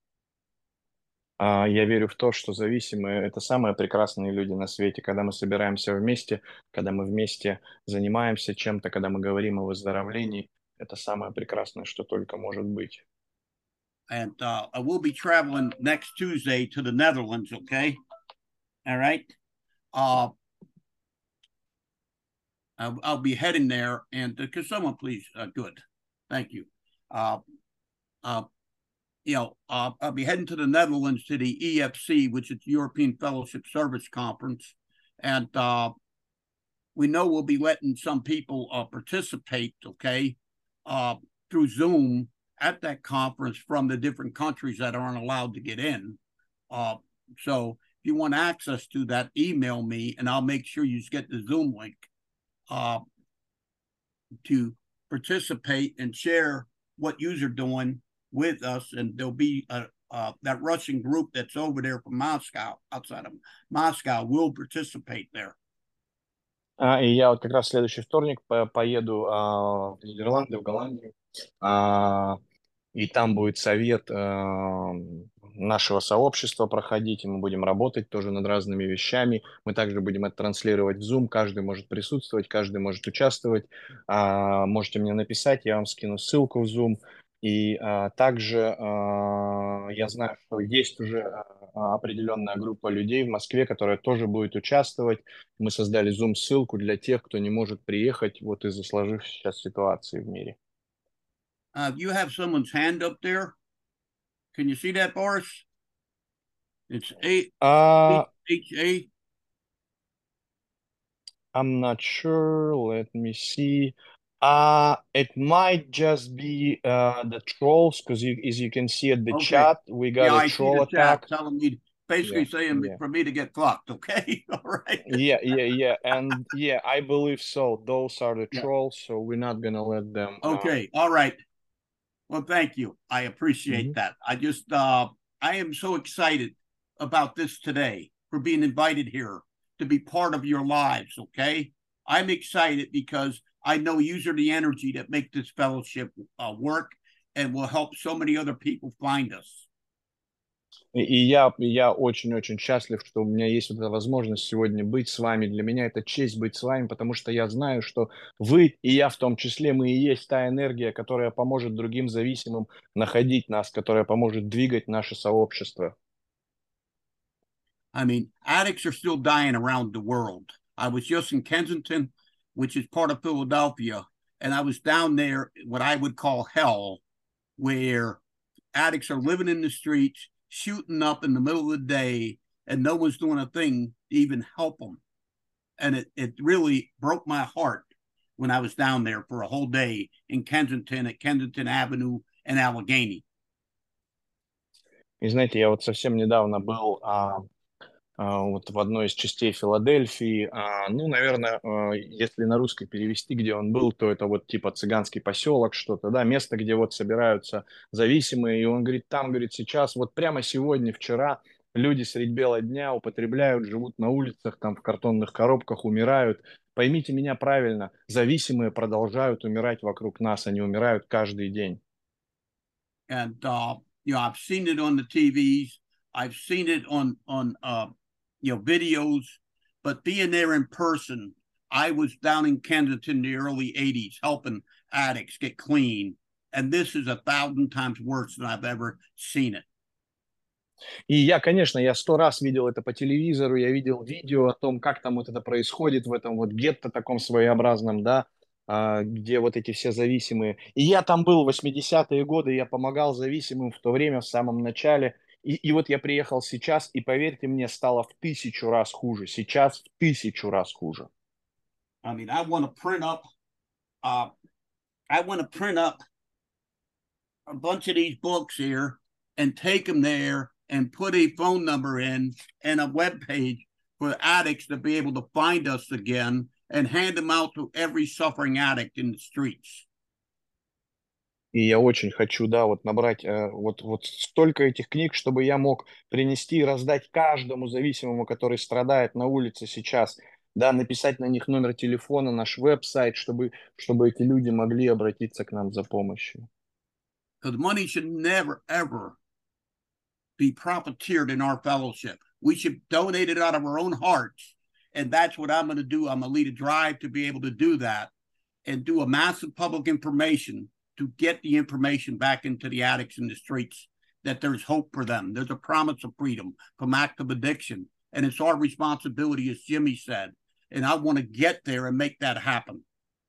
Я верю в то, что зависимые – это самые прекрасные люди на свете, когда мы собираемся вместе, когда мы вместе занимаемся чем-то, когда мы говорим о выздоровлении. Это самое прекрасное, что только может быть. And I will be traveling next Tuesday to the Netherlands, okay? All right? I'll be heading there, and could someone please? Good, thank you. I'll be heading to the Netherlands to the EFC, which is European Fellowship Service Conference, and we know we'll be letting some people participate, okay, through Zoom at that conference from the different countries that aren't allowed to get in. So if you want access to that, email me, and I'll make sure you get the Zoom link to participate and share what you're doing with us. And there'll be that Russian group that's over there from Moscow, outside of Moscow, will participate there. И я вот как раз в следующий вторник поеду в Нидерланды, в Голландию, и там будет совет нашего сообщества проходить, и мы будем работать тоже над разными вещами. Мы также будем это транслировать в Zoom, каждый может присутствовать, каждый может участвовать. Можете мне написать, я вам скину ссылку в Zoom. И также я знаю, что есть уже определенная группа людей в Москве, которая тоже будет участвовать. Мы создали Zoom-ссылку для тех, кто не может приехать вот из-за сложившейся сейчас ситуации в мире. You have someone's hand up there. Can you see that, Boris? It's A-H-A. I'm not sure. Let me see. It might just be the trolls, because as you can see at the chat, we got a troll attack. Telling me, basically saying for me to get fucked. Okay, all right. Yeah, and yeah, I believe so. Those are the trolls, so we're not gonna let them. Okay, all right. Well, thank you. I appreciate that. I am so excited about this today, for being invited here to be part of your lives, okay? I'm excited because I know you are the energy that make this fellowship work and will help so many other people find us. И я очень-очень счастлив, что у меня есть вот эта возможность сегодня быть с вами. Для меня это честь быть с вами, потому что я знаю, что вы и я в том числе, мы и есть та энергия, которая поможет другим зависимым находить нас, которая поможет двигать наше сообщество. I mean, addicts are still dying around the world. I was just in Kensington, which is part of Philadelphia, and I was down there, what I would call hell, where addicts are living in the streets, shooting up in the middle of the day, and no one's doing a thing to even help them. And it really broke my heart when I was down there for a whole day in Kensington, at Kensington Avenue and Allegheny. И знаете, я вот совсем недавно был вот в одной из частей Филадельфии. Ну, наверное, если на русский перевести, где он был, то это вот типа цыганский поселок, что-то, да, место, где вот собираются зависимые. И он говорит, там, говорит, сейчас, вот прямо сегодня, вчера люди средь бела дня употребляют, живут на улицах, там в картонных коробках, умирают. Поймите меня правильно, зависимые продолжают умирать вокруг нас, они умирают каждый день. And, I've seen it on the TVs. I've seen it on videos, but being there in person, I was down in Kensington in the early 80s helping addicts get clean. And this is 1,000 times worse than I've ever seen it. И я, конечно, я 100 раз видел это по телевизору, я видел видео о том, как там вот это происходит в этом вот гетто таком своеобразном, да, где вот эти все зависимые. И я там был в 80-е годы, я помогал зависимым в то время, в самом начале. И вот я приехал сейчас, и поверьте мне, стало в 1000 раз хуже. Сейчас в 1000 раз хуже. I mean, I want to print up a bunch of these books here and take them there and put a phone number in and a web page for addicts to be able to find us again and hand them out to every suffering addict in the streets. И я очень хочу, да, вот набрать вот столько этих книг, чтобы я мог принести и раздать каждому зависимому, который страдает на улице сейчас, да, написать на них номер телефона, наш веб-сайт, чтобы эти люди могли обратиться к нам за помощью. Because money should never, ever be profiteered in our fellowship. We should donate it out of our own hearts. And that's what I'm going to do. I'm going to lead a drive to be able to do that and do a massive public information to get the information back into the addicts in the streets, that there's hope for them. There's a promise of freedom from active addiction. And it's our responsibility, as Jimmy said, and I want to get there and make that happen.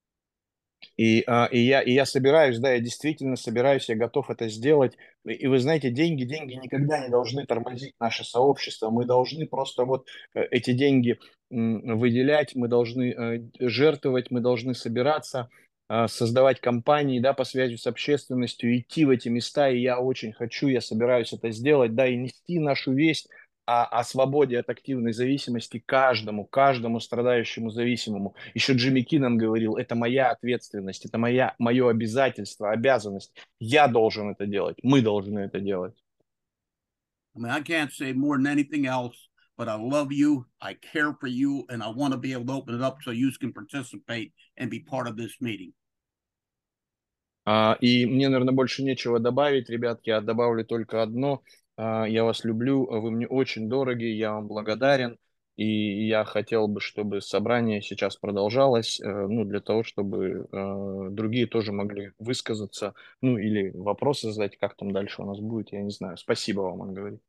И я собираюсь, да, я действительно собираюсь, я готов это сделать. И вы знаете, деньги никогда не должны тормозить наше сообщество. Мы должны просто вот эти деньги выделять, мы должны жертвовать, мы должны собираться, создавать компании, да, по связи с общественностью, идти в эти места, и я очень хочу, я собираюсь это сделать, да, и нести нашу весть о свободе от активной зависимости каждому страдающему зависимому. Еще Джимми Киннон говорил, это моя ответственность, это мое обязательство, обязанность. Я должен это делать, мы должны это делать. I mean, I can't say more than anything else, but I love you, I care for you, and I want to be able to open it up so you can participate and be part of this meeting. И мне, наверное, больше нечего добавить, ребятки, я добавлю только одно. Я вас люблю, вы мне очень дороги, я вам благодарен, и я хотел бы, чтобы собрание сейчас продолжалось, ну, для того, чтобы другие тоже могли высказаться, ну, или вопросы задать, как там дальше у нас будет, я не знаю. Спасибо вам, он говорит.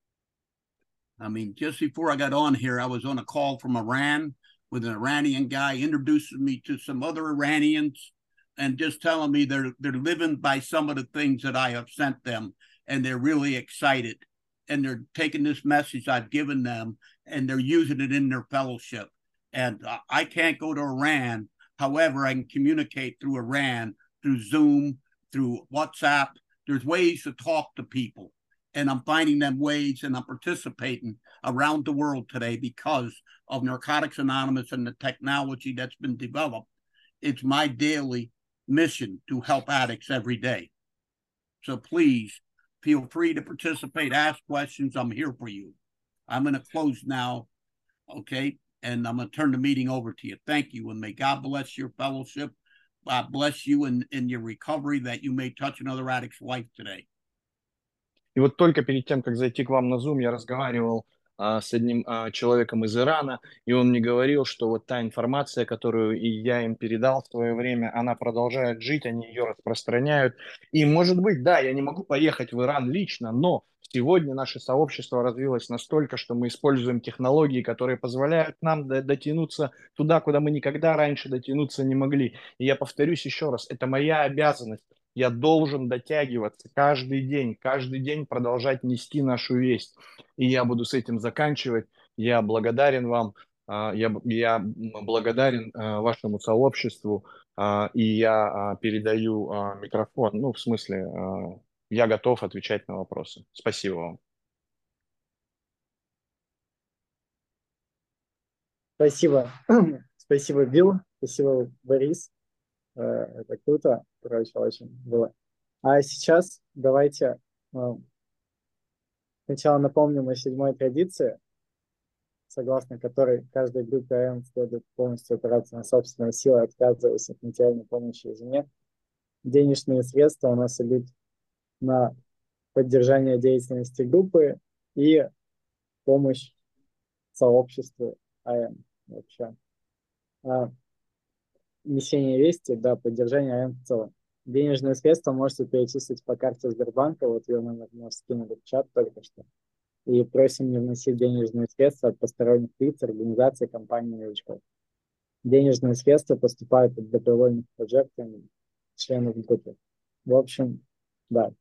I mean, just before I got on here, I was on a call from Iran with an Iranian guy introducing me to some other Iranians and just telling me they're living by some of the things that I have sent them, and they're really excited, and they're taking this message I've given them and they're using it in their fellowship. And I can't go to Iran. However, I can communicate through Iran, through Zoom, through WhatsApp. There's ways to talk to people, and I'm finding them ways, and I'm participating around the world today because of Narcotics Anonymous and the technology that's been developed. It's my daily mission to help addicts every day. So please feel free to participate, ask questions. I'm here for you. I'm going to close now, okay? And I'm going to turn the meeting over to you. Thank you, and may God bless your fellowship. God bless you in your recovery, that you may touch another addict's life today. И вот только перед тем, как зайти к вам на Zoom, я разговаривал с одним человеком из Ирана, и он мне говорил, что вот та информация, которую и я им передал в свое время, она продолжает жить, они ее распространяют. И, может быть, да, я не могу поехать в Иран лично, но сегодня наше сообщество развилось настолько, что мы используем технологии, которые позволяют нам дотянуться туда, куда мы никогда раньше дотянуться не могли. И я повторюсь еще раз, это моя обязанность. Я должен дотягиваться каждый день продолжать нести нашу весть. И я буду с этим заканчивать. Я благодарен вам, я благодарен вашему сообществу, и я передаю микрофон. Ну, в смысле, я готов отвечать на вопросы. Спасибо вам. Спасибо. Спасибо, Билл. Спасибо, Борис. Это круто. Короче, очень было. А сейчас давайте сначала напомним о 7-й традиции, согласно которой каждой группе АМ следует полностью опираться на собственные силы, отказываясь от материальной помощи извне. Денежные средства у нас идут на поддержание деятельности группы и помощь сообществу АМ вообще. Несение вести, да, поддержание АМ в целом. Денежные средства можете перечислить по карте Сбербанка, вот ее номер мы скинули в чат только что. И просим не вносить денежные средства от посторонних лиц, организаций, компаний, новичков. Денежные средства поступают от добровольных пожертвований членов группы. В общем, да.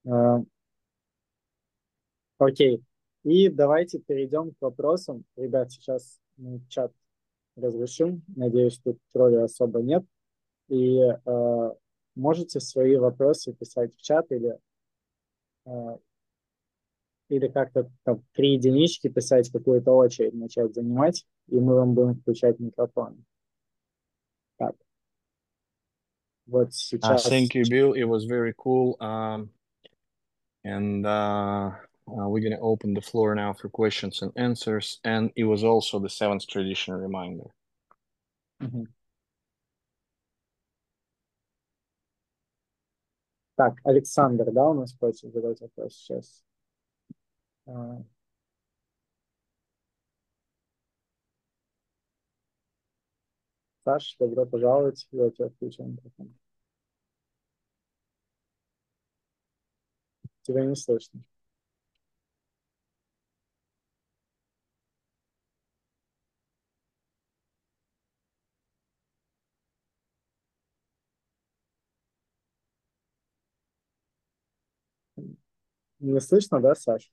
Окей. И давайте перейдем к вопросам. Ребят, сейчас мы чат разрешим. Надеюсь, тут тролли особо нет. И можете свои вопросы писать в чат или как-то там 3 единички писать, какую-то очередь начать занимать, и мы вам будем включать микрофон. Так. Вот сейчас... Thank you, Bill. It was very cool. And we're going to open the floor now for questions and answers. And it was also the 7th tradition reminder. Так, Александр, да, у нас хочет задать вопрос сейчас? Саш, добро пожаловать. Я тебя включу микрофон. Тебя не слышно. Не слышно, да, Саш?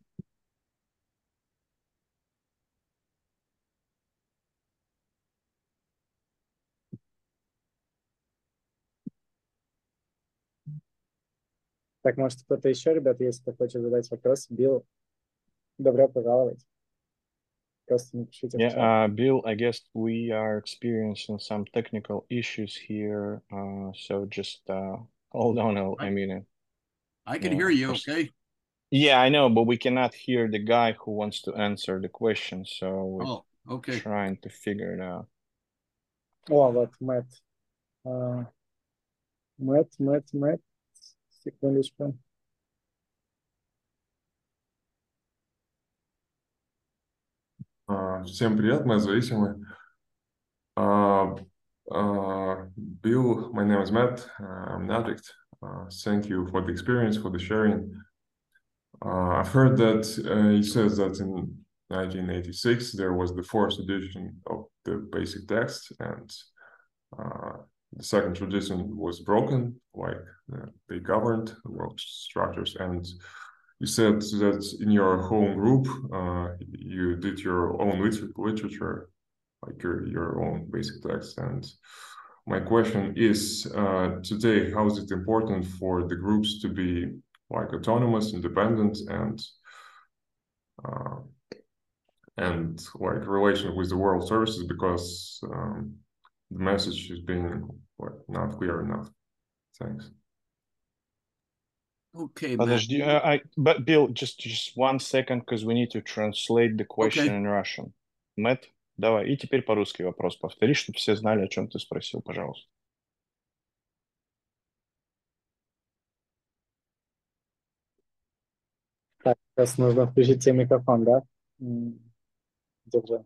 Так, может, кто-то еще, ребят, если кто хочет задать вопрос, Билл, добро пожаловать. Просто напишите в чат. Yeah, Bill, I guess we are experiencing some technical issues here, so just hold on a minute. I can Yeah, hear you, okay? Yeah, I know, but we cannot hear the guy who wants to answer the question, so we're Oh, okay. trying to figure it out. О, вот Мэтт. Мэтт. Секундочку. Всем привет, мы зависимы. Bill, my name is Matt. I'm an addict. Thank you for the experience, for the sharing. I've heard that he says that in 1986 there was the fourth edition of the basic text, and the second tradition was broken, like they governed work structures. And you said that in your home group you did your own literature, like your own basic text. And my question is, today, how is it important for the groups to be like autonomous, independent, and like relation with the world services, because the message is being not clear enough. Thanks. Okay, Matt. Подожди, but Bill, just 1 second, because we need to translate the question in Russian. Matt, давай, и теперь по-русски вопрос повтори, чтобы все знали, о чем ты спросил, пожалуйста. Так, сейчас нужно включить тебе микрофон, да? Держи.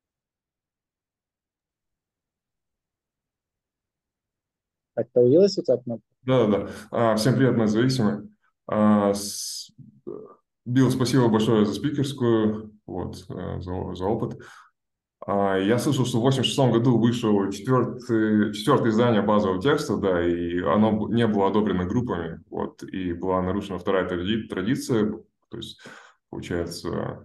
Так, появилась у тебя кнопка? Да. Всем привет, мы зависимы. Билл, спасибо большое за спикерскую, за опыт. Я слышал, что в 1986 году вышло четвертое издание базового текста, да, и оно не было одобрено группами, и была нарушена вторая традиция, то есть, получается,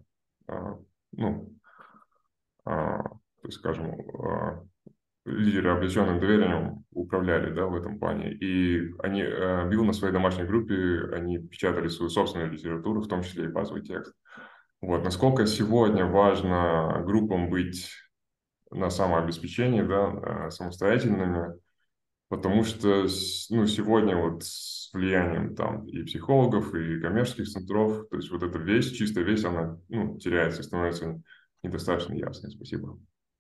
скажем, лидеры, облеченным доверием, управляли, да, в этом плане. И Билл на своей домашней группе, они печатали свою собственную литературу, в том числе и базовый текст. Насколько сегодня важно группам быть на самообеспечении, да, самостоятельными, потому что сегодня с влиянием там и психологов, и коммерческих центров, то есть эта вещь, чистая вещь, она теряется, становится недостаточно ясной. Спасибо.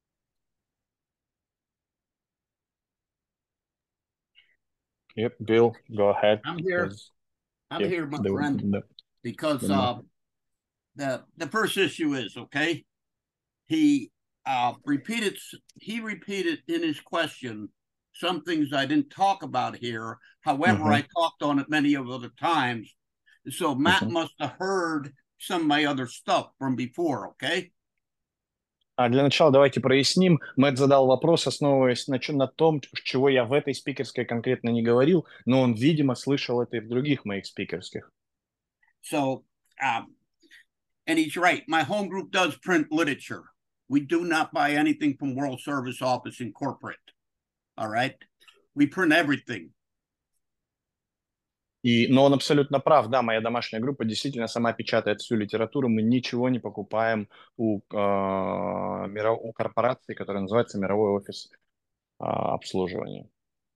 Yep, Bill, go ahead. I'm here. I'm here, my friend, because the first issue is, okay, he repeated in his question some things I didn't talk about here. However, I talked on it many of other times. So Matt must have heard some of my other stuff from before, okay? Для начала давайте проясним. Мэтт задал вопрос, основываясь на том, чего я в этой спикерской конкретно не говорил, но он, видимо, слышал это и в других моих спикерских. So, and he's right. My home group does print literature. We do not buy anything from World Service Office Incorporated. All right? We print everything. Но он абсолютно прав, да, моя домашняя группа действительно сама печатает всю литературу, мы ничего не покупаем у корпорации, которая называется Мировой офис обслуживания.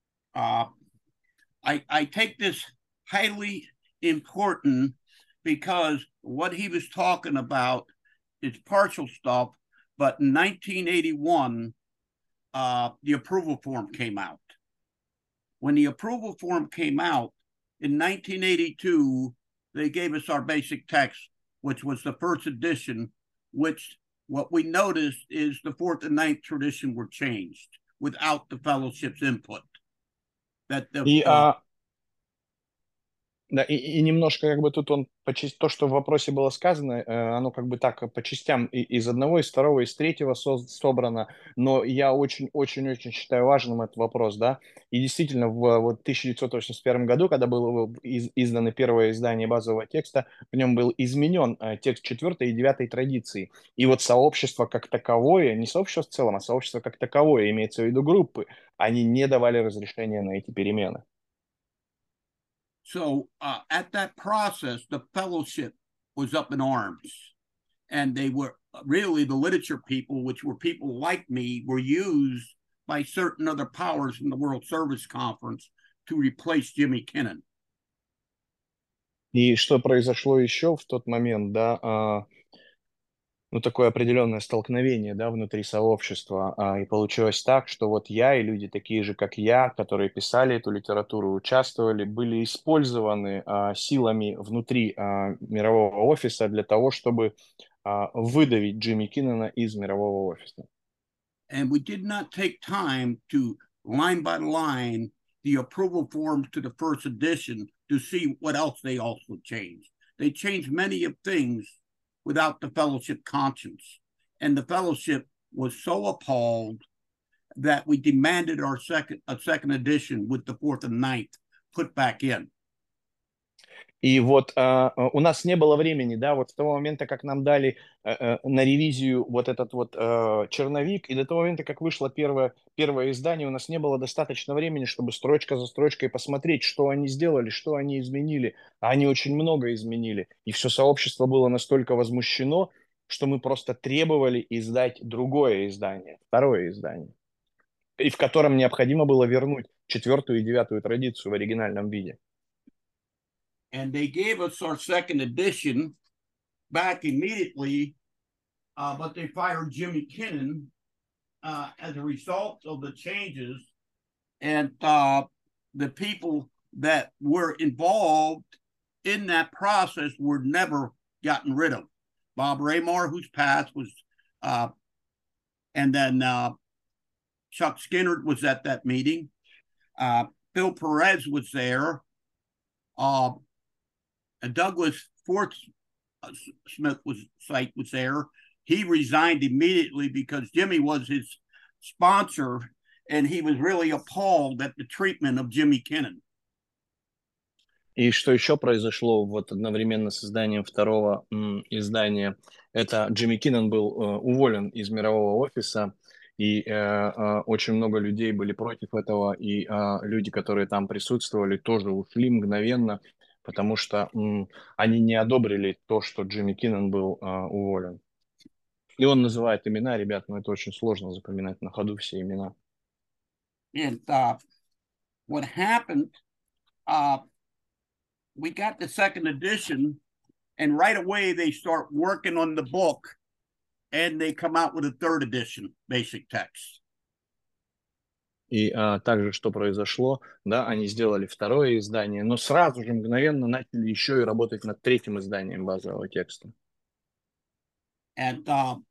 I take this highly important because what he was talking about is partial stuff, but in 1981, the approval form came out. When the approval form came out, in 1982, they gave us our basic text, which was the first edition, which what we noticed is the fourth and ninth tradition were changed without the fellowship's input. Да, и немножко как бы тут он то, что в вопросе было сказано, оно как бы так по частям из одного, из второго, из третьего собрано, но я очень-очень-очень считаю важным этот вопрос, да, и действительно в вот 1981 году, когда было издано первое издание базового текста, в нем был изменен текст 4 и 9 традиции, и вот сообщество как таковое, не сообщество в целом, а сообщество как таковое, имеется в виду группы, они не давали разрешения на эти перемены. So at that process, the fellowship was up in arms. And they were really the literature people, which were people like me, were used by certain other powers in the World Service Conference to replace Jimmy Kinnon. И что произошло еще в тот момент, да, ну, такое определенное столкновение, да, внутри сообщества. И получилось так, что вот я и люди такие же, как я, которые писали эту литературу, участвовали, были использованы силами внутри мирового офиса для того, чтобы выдавить Джимми Киннона из мирового офиса. And we did not take time to line by line the approval forms to the first edition to see what else they also changed. They changed many of things without the fellowship conscience. And the fellowship was so appalled that we demanded a second edition with the 4th and 9th put back in. И вот у нас не было времени, да, вот с того момента, как нам дали на ревизию вот этот вот черновик, и до того момента, как вышло первое издание, у нас не было достаточно времени, чтобы строчка за строчкой посмотреть, что они сделали, что они изменили. А они очень много изменили. И все сообщество было настолько возмущено, что мы просто требовали издать другое издание, второе издание, и в котором необходимо было вернуть 4 и 9 традицию в оригинальном виде. And they gave us our second edition back immediately, but they fired Jimmy Kinnon as a result of the changes. And the people that were involved in that process were never gotten rid of. Bob Raymore, whose passed, was, and then Chuck Skinner was at that meeting. Bill Perez was there. Douglas Smith was there. He resigned immediately because Jimmy was his sponsor, and he was really appalled at the treatment of Jimmy Kinnon. И что еще произошло вот одновременно с изданием второго издания, это Джимми Киннон был уволен из мирового офиса, и очень много людей были против этого, и люди, которые там присутствовали, тоже ушли мгновенно, потому что они не одобрили то, что Джимми Киннон был уволен. И он называет имена, ребят, но это очень сложно запоминать на ходу все имена. And what happened, we got the second edition, and right away they start working on the book, and they come out with a third edition, basic text. И также, что произошло, да, они сделали второе издание, но сразу же мгновенно начали еще и работать над третьим изданием базового текста. And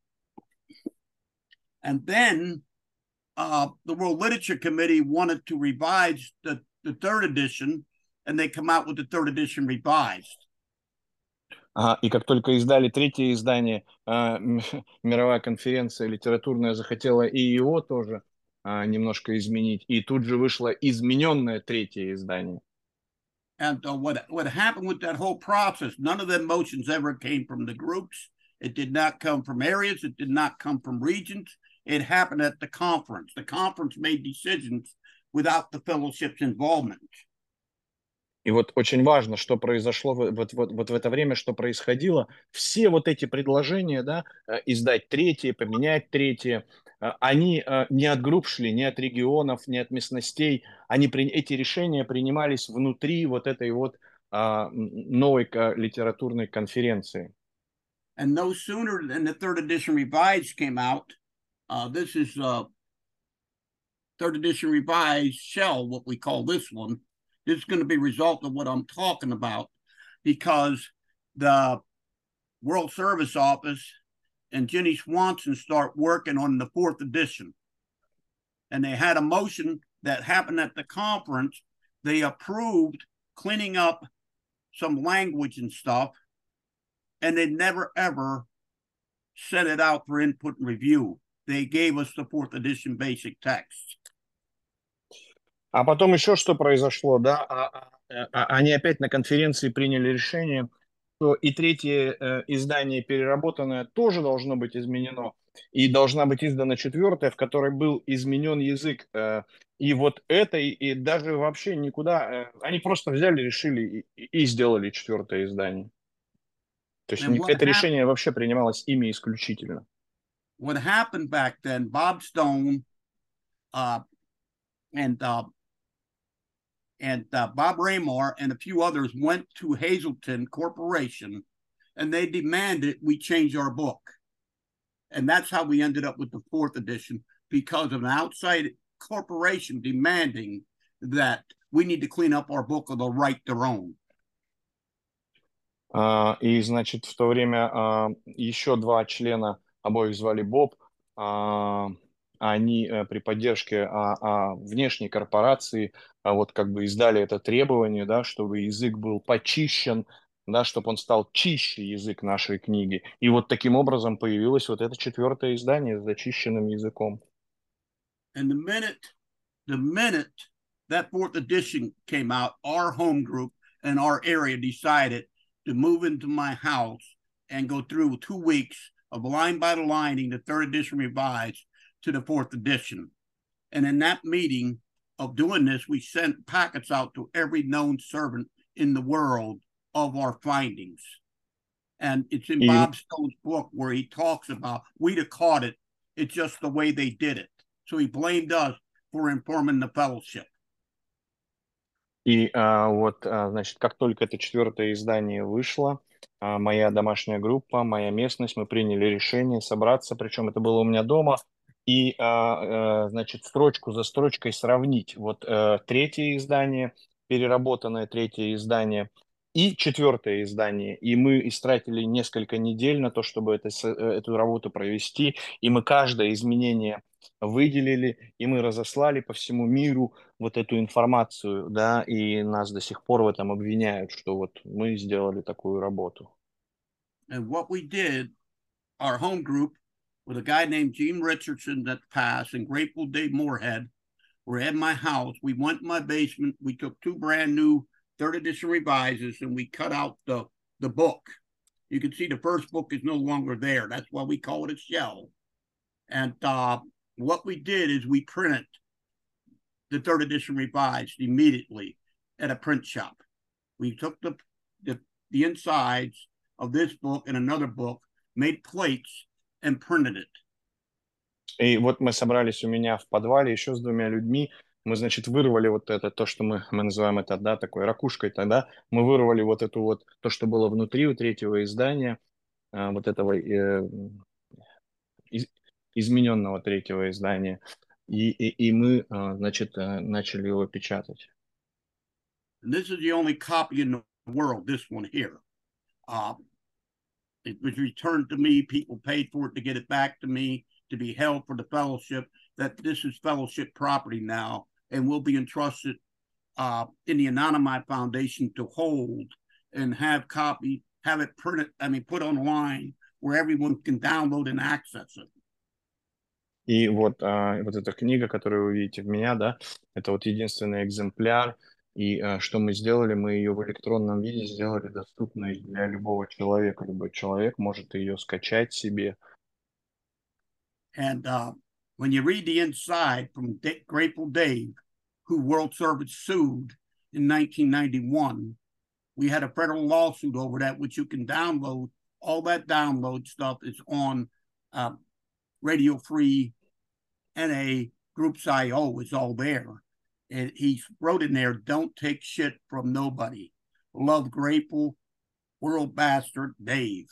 then the World Literature Committee wanted to revise the third edition, and they come out with the third edition revised. И как только издали третье издание, мировая конференция литературная захотела и его тоже немножко изменить, и тут же вышло измененное третье издание. And what happened with that whole process, none of them motions ever came from the groups. It did not come from areas. It did not come from regions. It happened at the conference. The conference made decisions without the fellowship's involvement. И вот очень важно, что произошло вот в это время, что происходило. Все вот эти предложения, да, издать третье, поменять третье, они не от групп шли, не от регионов, не от местностей. Эти решения принимались внутри вот этой вот новой литературной конференции. And no sooner than the third edition revised came out, this is third edition revised shell, what we call this one. This is going to be a result of what I'm talking about, because the World Service Office and Jenny Swanson start working on the fourth edition. And they had a motion that happened at the conference. They approved cleaning up some language and stuff, and they never ever sent it out for input and review. They gave us the 4th edition basic text. А потом еще что произошло, да? Они опять на конференции приняли решение, что и третье издание переработанное тоже должно быть изменено, и должна быть издана 4-я, в которой был изменен язык. И вот это, и даже вообще никуда, они просто взяли, решили и сделали 4-е издание. То есть это решение вообще принималось ими исключительно. What happened back then, Bob Stone and Bob Raymore and a few others went to Hazelton Corporation, and they demanded we change our book. And that's how we ended up with the 4th edition, because of an outside corporation demanding that we need to clean up our book or they'll write their own. И, значит, в то время еще 2 члена, обоих звали Боб, они при поддержке внешней корпорации вот как бы издали это требование, да, чтобы язык был почищен, да, чтобы он стал чище, язык нашей книги. И вот таким образом появилось вот это 4-е издание с зачищенным языком. And the minute that 4th edition came out, our home group and our area decided to move into my house and go through 2 weeks of line by lining the 3rd edition revised to the 4th edition. And in that meeting of doing this, we sent packets out to every known servant in the world of our findings. And it's in Bob Stone's book where he talks about we'd have caught it. It's just the way they did it. So he blamed us for informing the fellowship. И вот, значит, как только это 4-е издание вышло, моя домашняя группа, моя местность, мы приняли решение собраться, причем это было у меня дома, и, значит, строчку за строчкой сравнить вот 3-е издание, переработанное 3-е издание и 4-е издание. И мы истратили несколько недель на то, чтобы эту работу провести, и мы каждое изменение выделили, и мы разослали по всему миру вот эту информацию, да, и нас до сих пор в этом обвиняют, что вот мы сделали такую работу. And what we did, our home group, with a guy named Gene Richardson that passed and Grateful Dave Moorhead, were at my house. We went in my basement. We took 2 brand new 3rd edition revises and we cut out the book. You can see the first book is no longer there. That's why we call it a shell. And what we did is we printed the 3rd edition revised immediately at a print shop. We took the insides of this book and another book, made plates, and printed it. И вот мы собрались у меня в подвале еще с 2 людьми. Мы, значит, вырвали вот это, то, что мы называем это, да, такой ракушкой тогда. Мы вырвали вот эту вот, то, что было внутри у 3-го издания, вот этого измененного 3-го издания. И мы, значит, начали его печатать. And this is the only copy in the world, this one here. It was returned to me. People paid for it to get it back to me, to be held for the fellowship, that this is fellowship property now and will be entrusted in the Anonymous Foundation to hold and have it printed, put online where everyone can download and access it. И вот эта книга, которую вы видите в меня, да, это вот единственный экземпляр. И что мы сделали? Мы ее в электронном виде сделали доступной для любого человека. Любой человек может ее скачать себе. And when you read the inside from Grateful Dave, who World Service sued in 1991, we had a federal lawsuit over that, which you can download. All that download stuff is on Radio Free NA Groups IO. Is all there. And he wrote in there, don't take shit from nobody. Love, Grateful, World Bastard, Dave.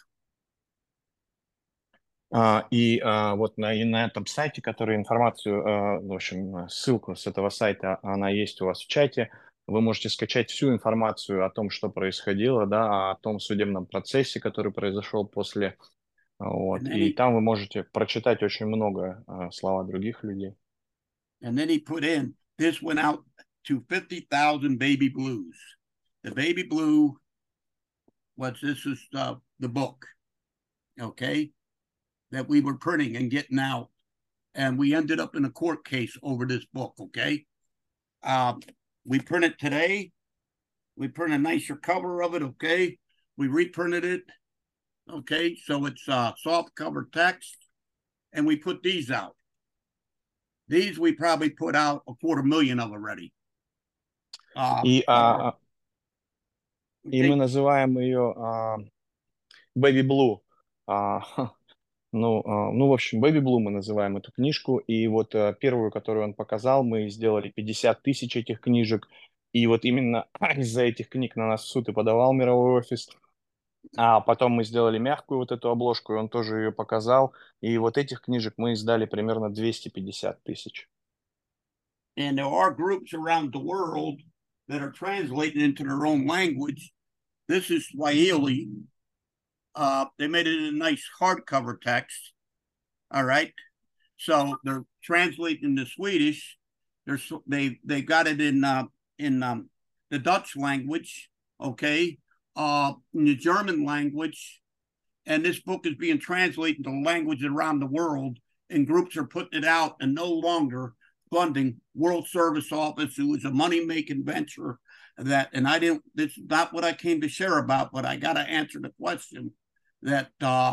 И вот на этом сайте, который информацию, в общем, ссылку с этого сайта, она есть у вас в чате. Вы можете скачать всю информацию о том, что происходило, да, о том судебном процессе, который произошел после. Вот. И там вы можете прочитать очень много слова других людей. And then he put in, this went out to 50,000 baby blues. The baby blue this is the book, okay, that we were printing and getting out. And we ended up in a court case over this book, okay? We print it today. We print a nicer cover of it, okay? We reprinted it, okay? So it's soft cover text. And we put these out. These we probably put out 250,000 of already. И, и мы Okay. называем ее Baby Blue. Ну, в общем, Baby Blue мы называем эту книжку. И вот первую, которую он показал, мы сделали 50 тысяч этих книжек. И вот именно из-за этих книг на нас в суд и подавал мировой офис. А потом мы сделали мягкую вот эту обложку, и он тоже ее показал. И вот этих книжек мы издали примерно 250 тысяч. And there are groups around the world that are translated into their own language. This is Swahili. They made it in a nice hardcover text. All right. So they're translating into Swedish. They got it in the Dutch language, okay, in the German language, and this book is being translated into languages around the world, and groups are putting it out and no longer funding World Service Office, who is a money-making venture. This is not what I came to share about, but I got to answer the question that,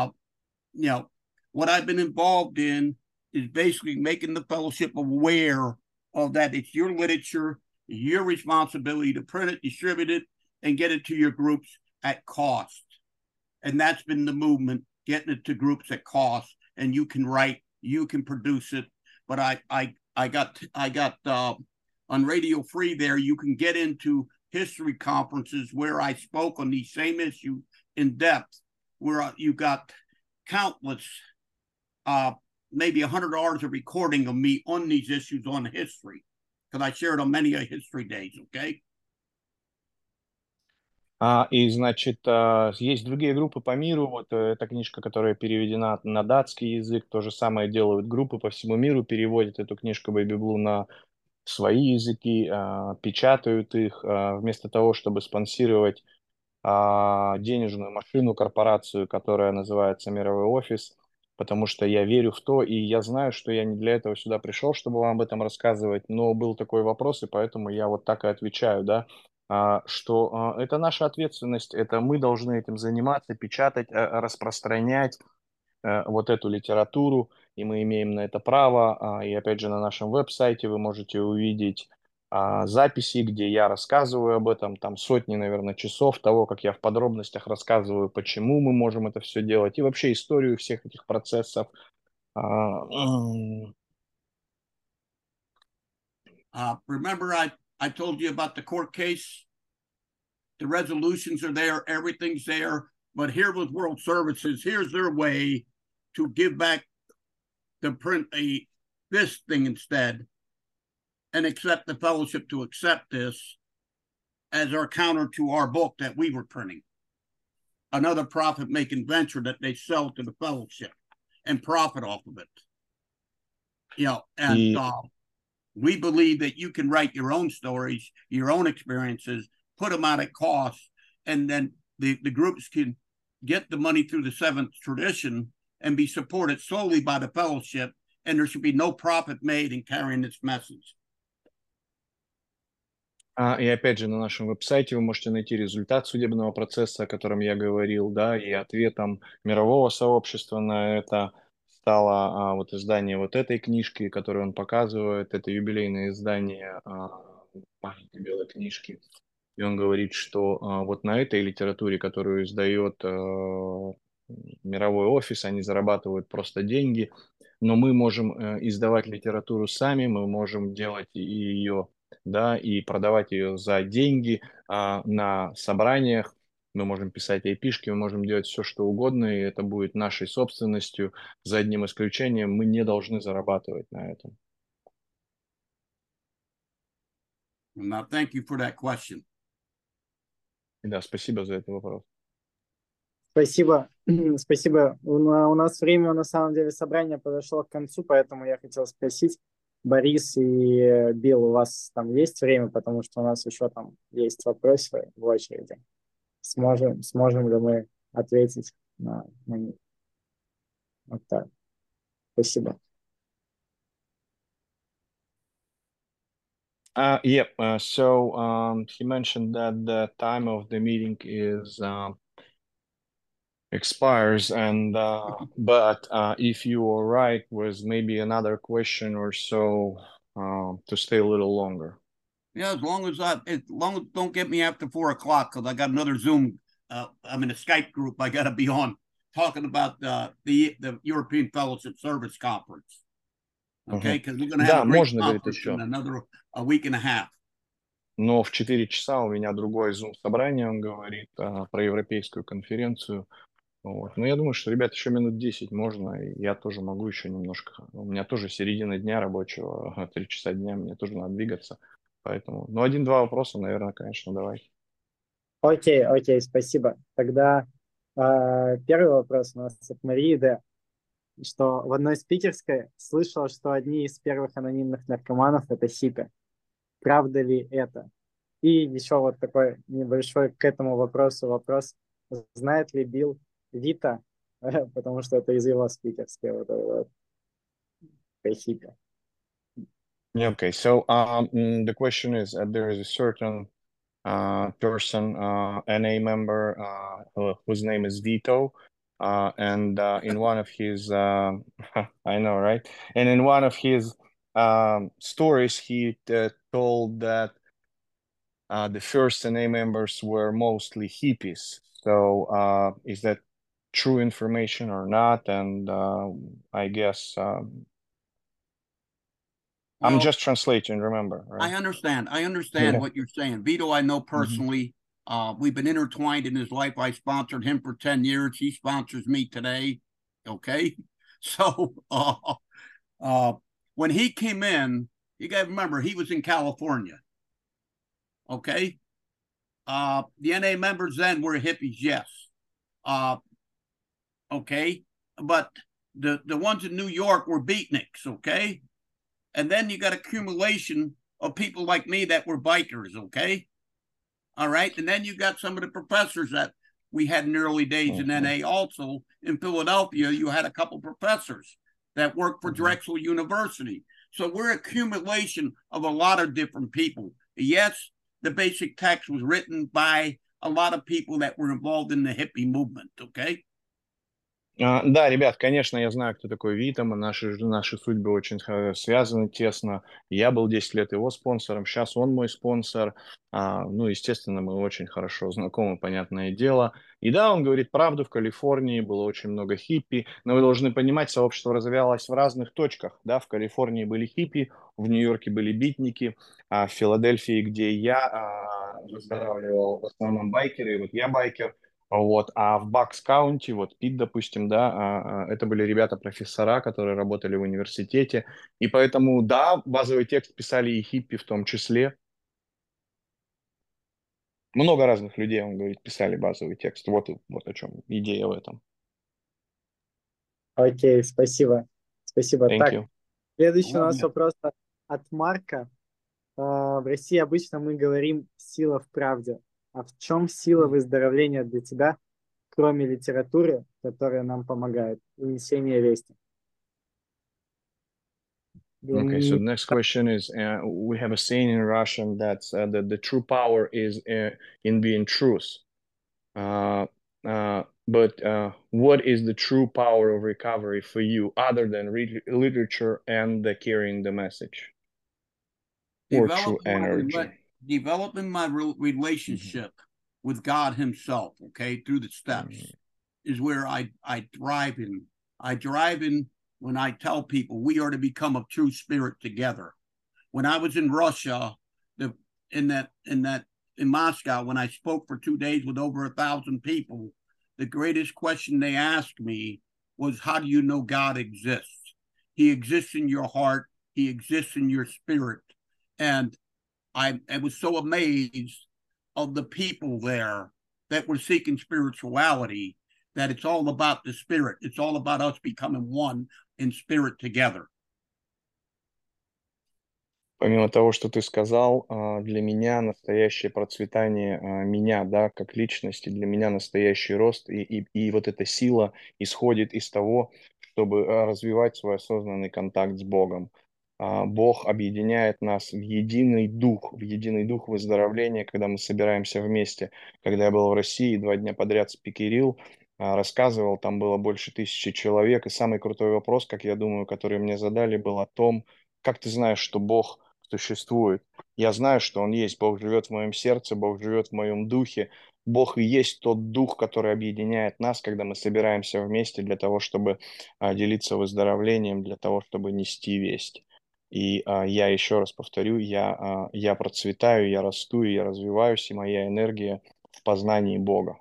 what I've been involved in is basically making the fellowship aware of that. It's your literature, your responsibility to print it, distribute it, and get it to your groups at cost. And that's been the movement, getting it to groups at cost. And you can write, you can produce it. But I got on Radio Free there, you can get into history conferences where I spoke on these same issues in depth, where you got countless, maybe 100 hours of recording of me on these issues on history, because I shared on many history days, okay? И, значит, есть другие группы по миру. Вот эта книжка, которая переведена на датский язык, то же самое делают группы по всему миру, переводят эту книжку Baby Blue на свои языки, печатают их, вместо того, чтобы спонсировать денежную машину, корпорацию, которая называется Мировой офис, потому что я верю в то, и я знаю, что я не для этого сюда пришел, чтобы вам об этом рассказывать, но был такой вопрос, и поэтому я вот так и отвечаю, да, что это наша ответственность, это мы должны этим заниматься, печатать, распространять вот эту литературу, и мы имеем на это право. И опять же на нашем веб-сайте вы можете увидеть записи, где я рассказываю об этом, там сотни, наверное, часов того, как я в подробностях рассказываю, почему мы можем это все делать, и вообще историю всех этих процессов. Remember, I told you about the court case? The resolutions are there, everything's there. But here with World Services, here's their way to give back, to print this thing instead, and accept the fellowship to accept this as our counter to our book that we were printing. Another profit-making venture that they sell to the fellowship and profit off of it. And we believe that you can write your own stories, your own experiences, put them out at cost, and then the groups can get the money through the seventh tradition and be supported solely by the fellowship, and there should be no profit made in carrying this message. И опять же, на нашем веб-сайте вы можете найти результат судебного процесса, о котором я говорил, да, и ответом мирового сообщества на это стало вот издание вот этой книжки, которую он показывает. Это юбилейное издание маленькой белой книжки. И он говорит, что вот на этой литературе, которую издает мировой офис, они зарабатывают просто деньги, но мы можем издавать литературу сами, мы можем делать ее, да, и продавать ее за деньги на собраниях, мы можем писать IP-шки, мы можем делать все, что угодно, и это будет нашей собственностью. За одним исключением, мы не должны зарабатывать на этом. Now, thank you for that question. Да, спасибо за этот вопрос. Спасибо. Спасибо. У нас время, на самом деле, собрания подошло к концу, поэтому я хотел спросить, Борис и Билл, у вас там есть время, потому что у нас еще там есть вопросы в очереди. сможем ли мы ответить на них. Вот так. Спасибо. Yep. So he mentioned that the time of the meeting is expires, and but if you are right, was maybe another question or so to stay a little longer. Yeah, as long as don't get me after 4 o'clock, because I got another Zoom. I'm in a Skype group I got to be on talking about the European Fellowship Service Conference. Okay, because we're going to have Да, a great можно, говорит, conference in еще. a week and a half. Но в 4 часа у меня другое Zoom-собрание, он говорит, про европейскую конференцию. Вот. Но я думаю, что, ребят, еще минут 10 можно, и я тоже могу еще немножко. У меня тоже середина дня рабочего, 3 часа дня, мне тоже надо двигаться. Поэтому, ну, 1-2 вопроса, наверное, конечно, давай. Окей, спасибо. Тогда первый вопрос у нас от Марии Д. Что в одной спикерской слышал, что одни из первых анонимных наркоманов – это хиппи. Правда ли это? И еще вот такой небольшой к этому вопросу вопрос. Знает ли Билл Вита, потому что это из его спикерской вот хиппи. Yeah, okay, so the question is, there is a certain person, NA member, whose name is Vito, and in one of his, I know, right? And in one of his stories, he told that the first NA members were mostly hippies. So is that true information or not? And I guess I'm just translating, remember, right? I understand what you're saying. Vito, I know personally. We've been intertwined in his life. I sponsored him for 10 years. He sponsors me today. Okay. So when he came in, you got to remember, he was in California. Okay. The NA members then were hippies, yes. Okay. But the ones in New York were beatniks, okay? And then you got accumulation of people like me that were bikers, okay? All right. And then you got some of the professors that we had in the early days in NA also. In Philadelphia, you had a couple professors that worked for Drexel University. So we're accumulation of a lot of different people. Yes, the basic text was written by a lot of people that were involved in the hippie movement, okay? Да, ребят, конечно, я знаю, кто такой Витам, наши судьбы очень связаны тесно. Я был 10 лет его спонсором, сейчас он мой спонсор. Ну, естественно, мы очень хорошо знакомы, понятное дело. И да, он говорит правду, в Калифорнии было очень много хиппи, но вы должны понимать, сообщество развивалось в разных точках. Да, в Калифорнии были хиппи, в Нью-Йорке были битники, а в Филадельфии, где я выздоравливал, в основном байкеры, вот я байкер. Вот, а в Бакс-Каунти, вот Пит, допустим, да, это были ребята-профессора, которые работали в университете, и поэтому, да, базовый текст писали и хиппи в том числе. Много разных людей, он говорит, писали базовый текст. Вот о чем идея в этом. Окей, спасибо. Thank Так, you. следующий у нас вопрос от Марка. В России обычно мы говорим «сила в правде». А в чем сила выздоровления для тебя, кроме литературы, которая нам помогает, и несения вести? Okay, so the next question is, we have a saying in Russian that the true power is in being truth. But what is the true power of recovery for you, other than literature and carrying the message? Or true energy? Developing my relationship with God himself, okay, through the steps is where I thrive in. I thrive in when I tell people we are to become a true spirit together. When I was in Russia, in Moscow, when I spoke for 2 days with over 1,000 people, the greatest question they asked me was, how do you know God exists? He exists in your heart. He exists in your spirit. And I was so amazed of the people there that were seeking spirituality, that it's all about the spirit. It's all about us becoming one in spirit together. Помимо того, что ты сказал, для меня настоящее процветание меня, да, как личности, для меня настоящий рост и вот эта сила исходит из того, чтобы развивать свой осознанный контакт с Богом. Бог объединяет нас в единый дух выздоровления, когда мы собираемся вместе. Когда я был в России, 2 дня подряд спикерил, рассказывал, там было больше 1000 человек, и самый крутой вопрос, как я думаю, который мне задали, был о том, как ты знаешь, что Бог существует. Я знаю, что Он есть. Бог живет в моем сердце, Бог живет в моем духе. Бог и есть тот дух, который объединяет нас, когда мы собираемся вместе для того, чтобы делиться выздоровлением, для того, чтобы нести весть. И я еще раз повторю, я процветаю, я расту, и я развиваюсь, и моя энергия в познании Бога.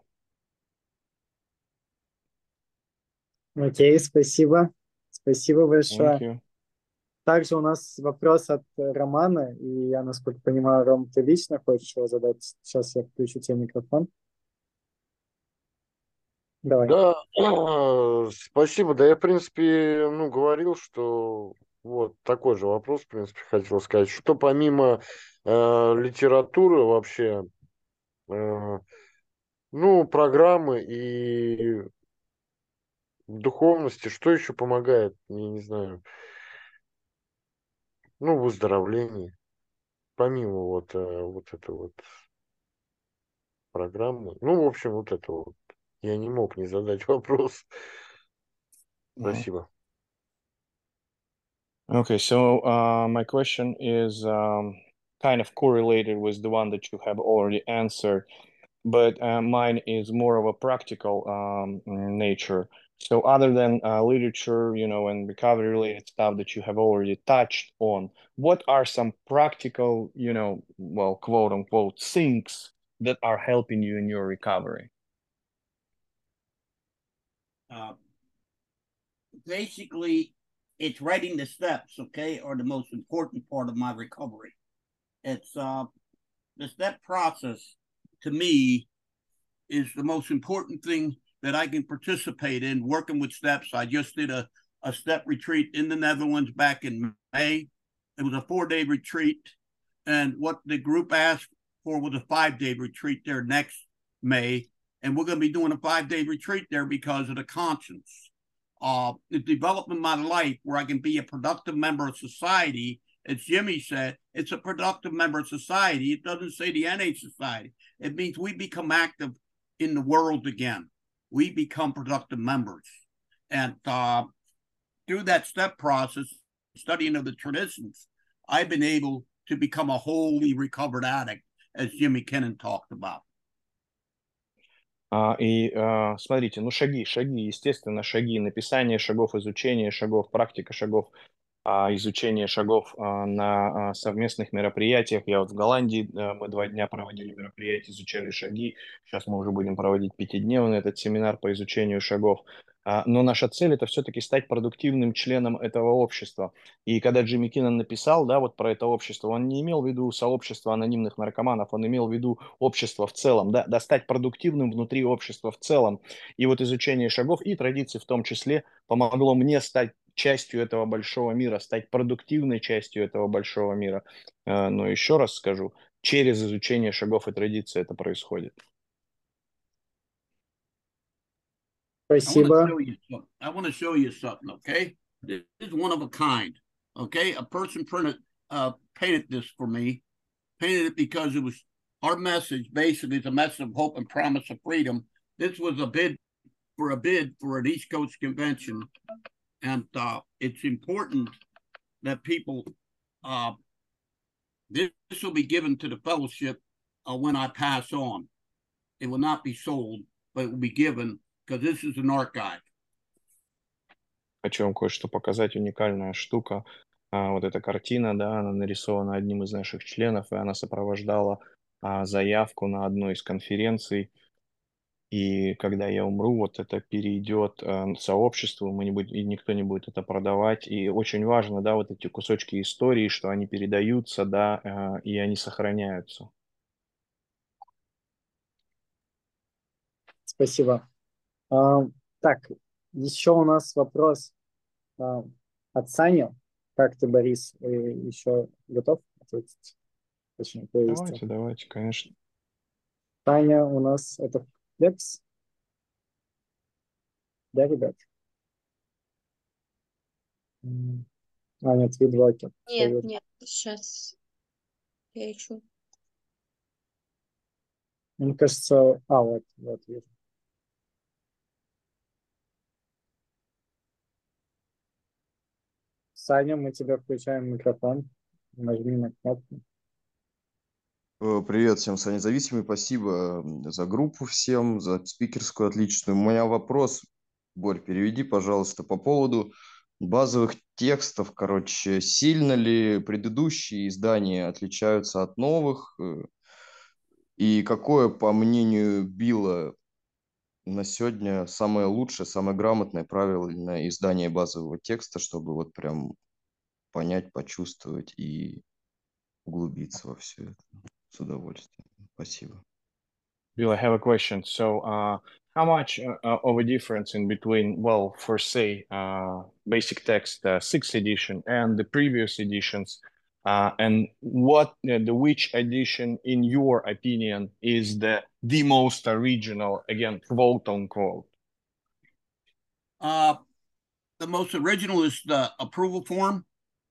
Окей, спасибо. Спасибо Thank большое. you. Также у нас вопрос от Романа, и я, насколько понимаю, Ром, ты лично хочешь его задать? Сейчас я включу тебе микрофон. Давай. Да, спасибо. Да я, в принципе, ну, говорил, что вот такой же вопрос, в принципе, хотел сказать, что помимо литературы вообще, э, ну, программы и духовности, что еще помогает, я не знаю, ну, в выздоровлении, помимо вот этой вот программы. Ну, в общем, вот это вот. Я не мог не задать вопрос. Mhm. Спасибо. Okay, so my question is kind of correlated with the one that you have already answered, but mine is more of a practical nature. So, other than literature, and recovery related stuff that you have already touched on, what are some practical, well, quote unquote, things that are helping you in your recovery? Basically, it's writing the steps, okay, are the most important part of my recovery. It's the step process to me is the most important thing that I can participate in working with steps. I just did a step retreat in the Netherlands back in May. It was a 4-day retreat. And what the group asked for was a 5-day retreat there next May. And we're going to be doing a 5-day retreat there because of the conscience. The development of my life where I can be a productive member of society. As Jimmy said, it's a productive member of society. It doesn't say the NH Society. It means we become active in the world again. We become productive members. And through that step process, studying of the traditions, I've been able to become a wholly recovered addict, as Jimmy Kennan talked about. Смотрите, ну шаги, естественно, шаги, написание шагов, изучение шагов, практика шагов, изучение шагов на совместных мероприятиях. Я вот в Голландии, мы 2 дня проводили мероприятия, изучали шаги. Сейчас мы уже будем проводить 5-дневный этот семинар по изучению шагов. Но наша цель — это все-таки стать продуктивным членом этого общества. И когда Джимми Киннон написал, да, вот про это общество, он не имел в виду сообщество анонимных наркоманов, он имел в виду общество в целом, да, стать продуктивным внутри общества в целом. И вот изучение шагов и традиций в том числе помогло мне стать частью этого большого мира, стать продуктивной частью этого большого мира. Но еще раз скажу, через изучение шагов и традиций это происходит. Спасибо. I want to show you something, okay? This is one of a kind, okay? A person painted this for me, painted it because it was our message, basically, it's a message of hope and promise of freedom. This was a bid for an East Coast convention. And it's important that people, this will be given to the fellowship when I pass on. It will not be sold, but it will be given because this is an archive. Хочу вам кое-что показать, уникальная штука. Вот эта картина, да, она нарисована одним из наших членов, и она сопровождала заявку на одной из конференций. И когда я умру, вот это перейдет сообществу, и никто не будет это продавать. И очень важно, да, вот эти кусочки истории, что они передаются, да, и они сохраняются. Спасибо. Так, еще у нас вопрос от Сани. Как ты, Борис, еще готов ответить? Точнее, перевести. Давайте, конечно. Таня у нас это Флекс. Да, ребят? Нет, Видвокер. Нет, сейчас я ищу. Мне кажется, вот вижу. Саня, мы тебе включаем микрофон. Нажми на кнопку. Привет всем, Саня Зависимый. Спасибо за группу всем, за спикерскую отличную. У меня вопрос, Борь, переведи, пожалуйста, по поводу базовых текстов. Короче, сильно ли предыдущие издания отличаются от новых? И какое, по мнению Билла, на сегодня самое лучшее, самое грамотное, правильное издание базового текста, чтобы вот прям понять, почувствовать и углубиться во все это с удовольствием. Спасибо. Bill, I have a question. So, how much of a difference in between, well, for say, basic text 6th edition and the previous editions, and which edition, in your opinion, is the most original, again, quote unquote? The most original is the approval form.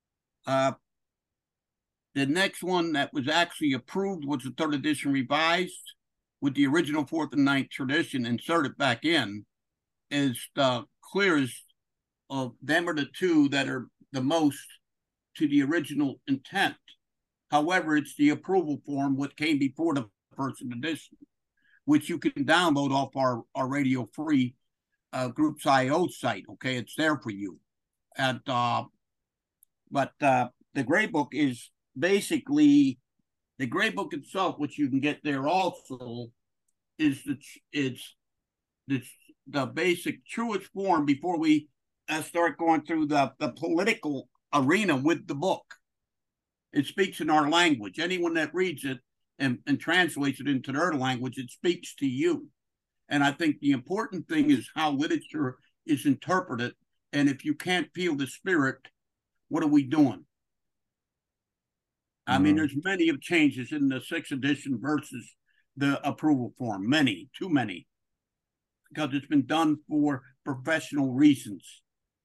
The next one that was actually approved was the 3rd edition revised, with the original 4th and 9th tradition inserted back in. Is the clearest of them are the two that are the most to the original intent. However, it's the approval form what came before the 1st edition, which you can download off our Radio Free Groups IO site. Okay, it's there for you. And but the Gray Book is basically the Gray Book itself, which you can get there also, is the basic truest form before we start going through the political arena with the book. It speaks in our language. Anyone that reads it and translates it into their language, it speaks to you. And I think the important thing is how literature is interpreted. And if you can't feel the spirit, what are we doing? I mean, there's many of changes in the 6th edition versus the approval form. Many, too many. Because it's been done for professional reasons.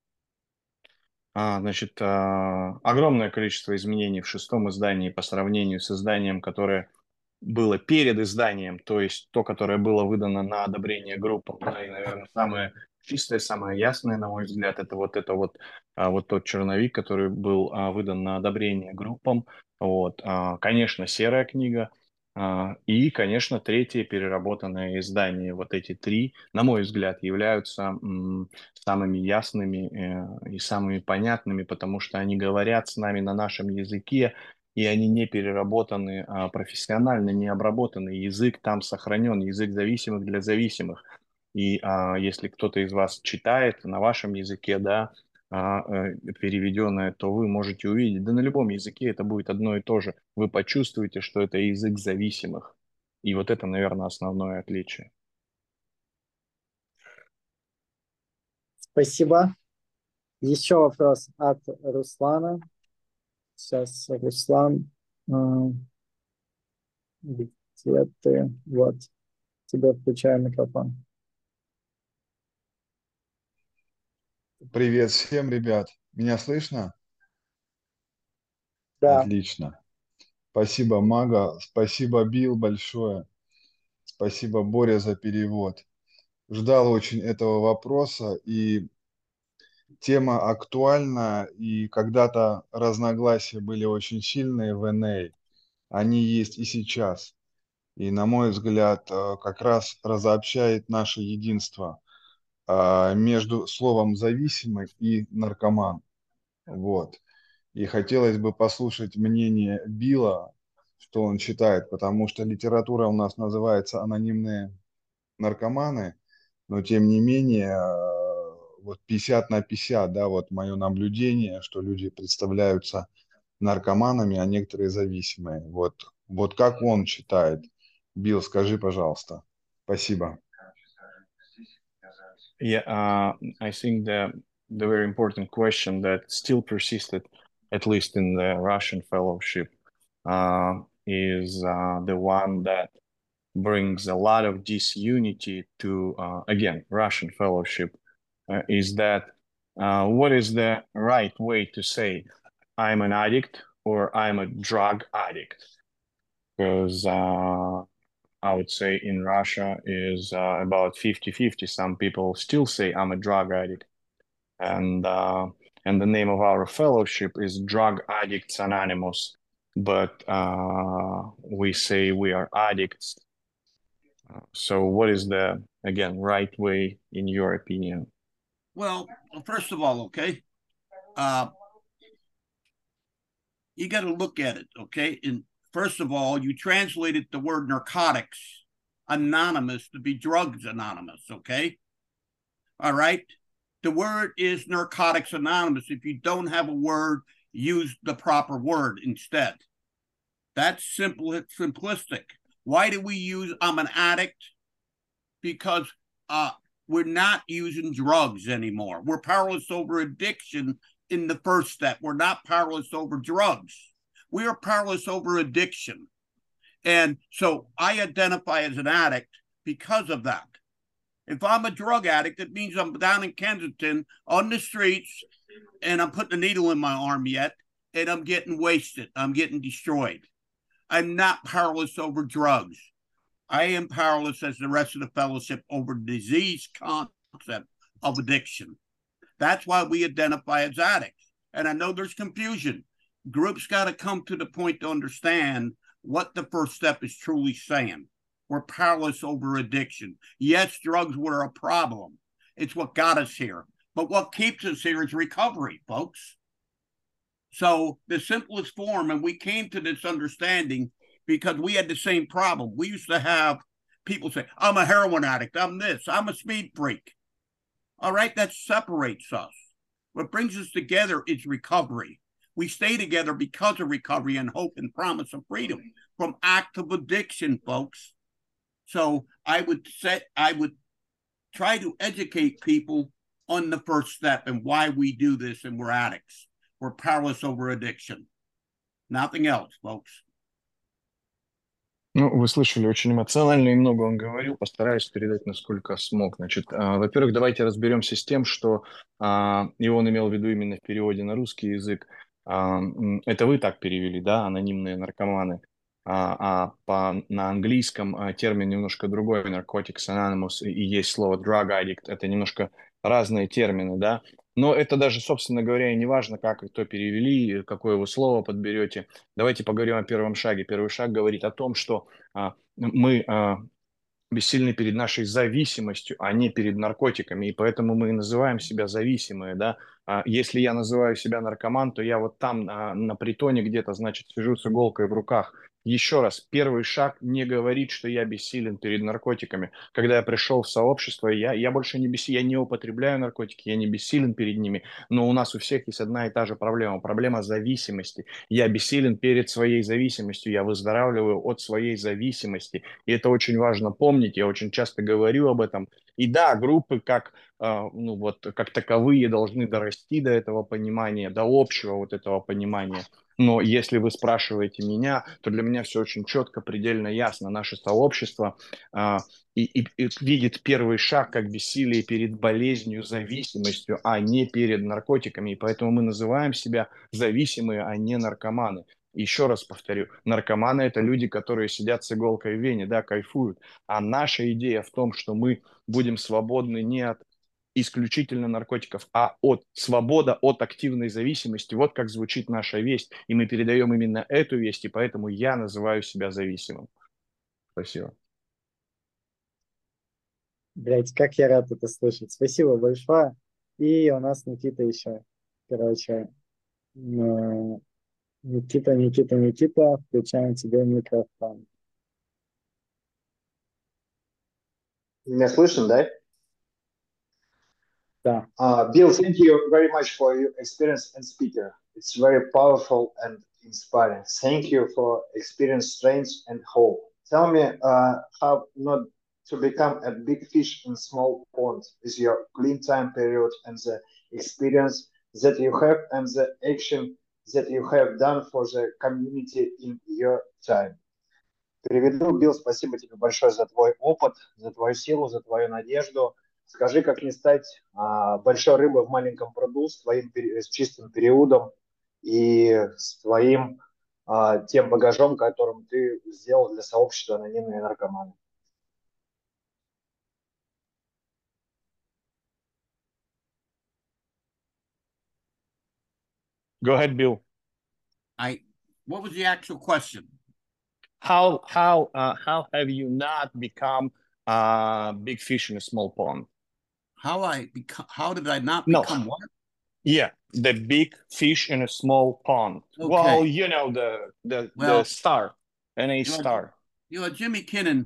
Значит, огромное количество изменений в 6-м издании по сравнению с изданием, которое было перед изданием, то есть то, которое было выдано на одобрение группам. Да, и, наверное, самое чистое, самое ясное, на мой взгляд, это вот тот черновик, который был выдан на одобрение группам. Вот. Конечно, серая книга. И, конечно, 3-е переработанное издание. Вот эти 3, на мой взгляд, являются самыми ясными и самыми понятными, потому что они говорят с нами на нашем языке, и они не переработаны профессионально, не обработаны. Язык там сохранен, язык зависимых для зависимых. И если кто-то из вас читает на вашем языке, да, переведенное, то вы можете увидеть, да на любом языке это будет одно и то же. Вы почувствуете, что это язык зависимых. И вот это, наверное, основное отличие. Спасибо. Еще вопрос от Руслана. Сейчас, Руслан, где ты? Вот, тебе включаю микрофон. Привет всем, ребят. Меня слышно? Да. Отлично. Спасибо, Мага. Спасибо, Билл, большое. Спасибо, Боря, за перевод. Ждал очень этого вопроса, и тема актуальна, и когда-то разногласия были очень сильные в НА. Они есть и сейчас. И, на мой взгляд, как раз разобщает наше единство между словом «зависимый» и «наркоман». Вот. И хотелось бы послушать мнение Билла, что он читает, потому что литература у нас называется «Анонимные наркоманы», но тем не менее вот 50 на 50, да, вот мое наблюдение, что люди представляются наркоманами, а некоторые зависимые. Вот как он читает? Билл, скажи, пожалуйста. Спасибо. Yeah, I think the very important question that still persisted at least in the Russian fellowship, is the one that brings a lot of disunity to, again, Russian fellowship, is that what is the right way to say I'm an addict or I'm a drug addict? Because I would say in Russia is about 50-50. Some people still say I'm a drug addict. And the name of our fellowship is Drug Addicts Anonymous. But we say we are addicts. So what is the, again, right way in your opinion? Well, first of all, okay, you got to look at it, okay? And first of all, you translated the word narcotics anonymous to be drugs anonymous, okay? All right? The word is narcotics anonymous. If you don't have a word, use the proper word instead. That's simplistic. Why do we use I'm an addict? Because we're not using drugs anymore. We're powerless over addiction in the first step. We're not powerless over drugs. We are powerless over addiction. And so I identify as an addict because of that. If I'm a drug addict, it means I'm down in Kensington on the streets and I'm putting a needle in my arm yet and I'm getting wasted. I'm getting destroyed. I'm not powerless over drugs. I am powerless as the rest of the fellowship over disease concept of addiction. That's why we identify as addicts. And I know there's confusion. Groups got to come to the point to understand what the first step is truly saying. We're powerless over addiction. Yes, drugs were a problem. It's what got us here. But what keeps us here is recovery, folks. So the simplest form, and we came to this understanding because we had the same problem. We used to have people say, I'm a heroin addict, I'm this, I'm a speed freak. All right, that separates us. What brings us together is recovery. We stay together because of recovery and hope and promise of freedom from active addiction, folks. So I would try to educate people on the first step and why we do this, and we're addicts. We're powerless over addiction. Nothing else, folks. Ну, вы слышали, очень эмоционально и много он говорил, постараюсь передать, насколько смог. Значит, во-первых, давайте разберемся с тем, что и он имел в виду именно в переводе на русский язык. Это вы так перевели, да, анонимные наркоманы. На английском термин немножко другой, Narcotics Anonymous, и есть слово drug addict, это немножко разные термины, да. Но это даже, собственно говоря, и не важно, как и кто перевели, какое вы слово подберете. Давайте поговорим о первом шаге. Первый шаг говорит о том, что мы бессильны перед нашей зависимостью, а не перед наркотиками, и поэтому мы и называем себя зависимые, да. Если я называю себя наркоман, то я вот там на притоне где-то, значит, сижу с иголкой в руках. Еще раз, первый шаг не говорит, что я бессилен перед наркотиками. Когда я пришел в сообщество, я больше не бессилен, я не употребляю наркотики, я не бессилен перед ними, но у нас у всех есть одна и та же проблема, проблема зависимости. Я бессилен перед своей зависимостью, я выздоравливаю от своей зависимости, и это очень важно помнить, я очень часто говорю об этом. И да, группы как, ну вот, как таковые должны дорасти до этого понимания, до общего вот этого понимания. Но если вы спрашиваете меня, то для меня все очень четко, предельно ясно. Наше сообщество и видит первый шаг как бессилие перед болезнью, зависимостью, а не перед наркотиками. И поэтому мы называем себя зависимые, а не наркоманы. Еще раз повторю, наркоманы – это люди, которые сидят с иголкой в вене, да, кайфуют. А наша идея в том, что мы будем свободны не от исключительно наркотиков, а от свобода от активной зависимости. Вот как звучит наша весть. И мы передаем именно эту весть, и поэтому я называю себя зависимым. Спасибо. Блять, как я рад это слышать. Спасибо большое. И у нас Никита еще. Короче, Никита, включаем тебе микрофон. Меня слышно, да? Да. Bill, thank you very much for your experience and speaker. It's very powerful and inspiring. Thank you for experience, strength, and hope. Tell me how not to become a big fish in small pond with your clean time period and the experience that you have and the action that you have done for the community in your time. Переведу. Билл, спасибо тебе большое за твой опыт, за твою силу, за твою надежду. Скажи, как не стать большой рыбой в маленьком пруду с твоим с чистым периодом и с твоим тем багажом, которым ты сделал для сообщества анонимные наркоманы. Go ahead, Bill. What was the actual question? How have you not become big fish in a small pond? How did I not become what? Yeah, the big fish in a small pond. Okay. Well, you know, the star, NA star. You know, Jimmy Kinnon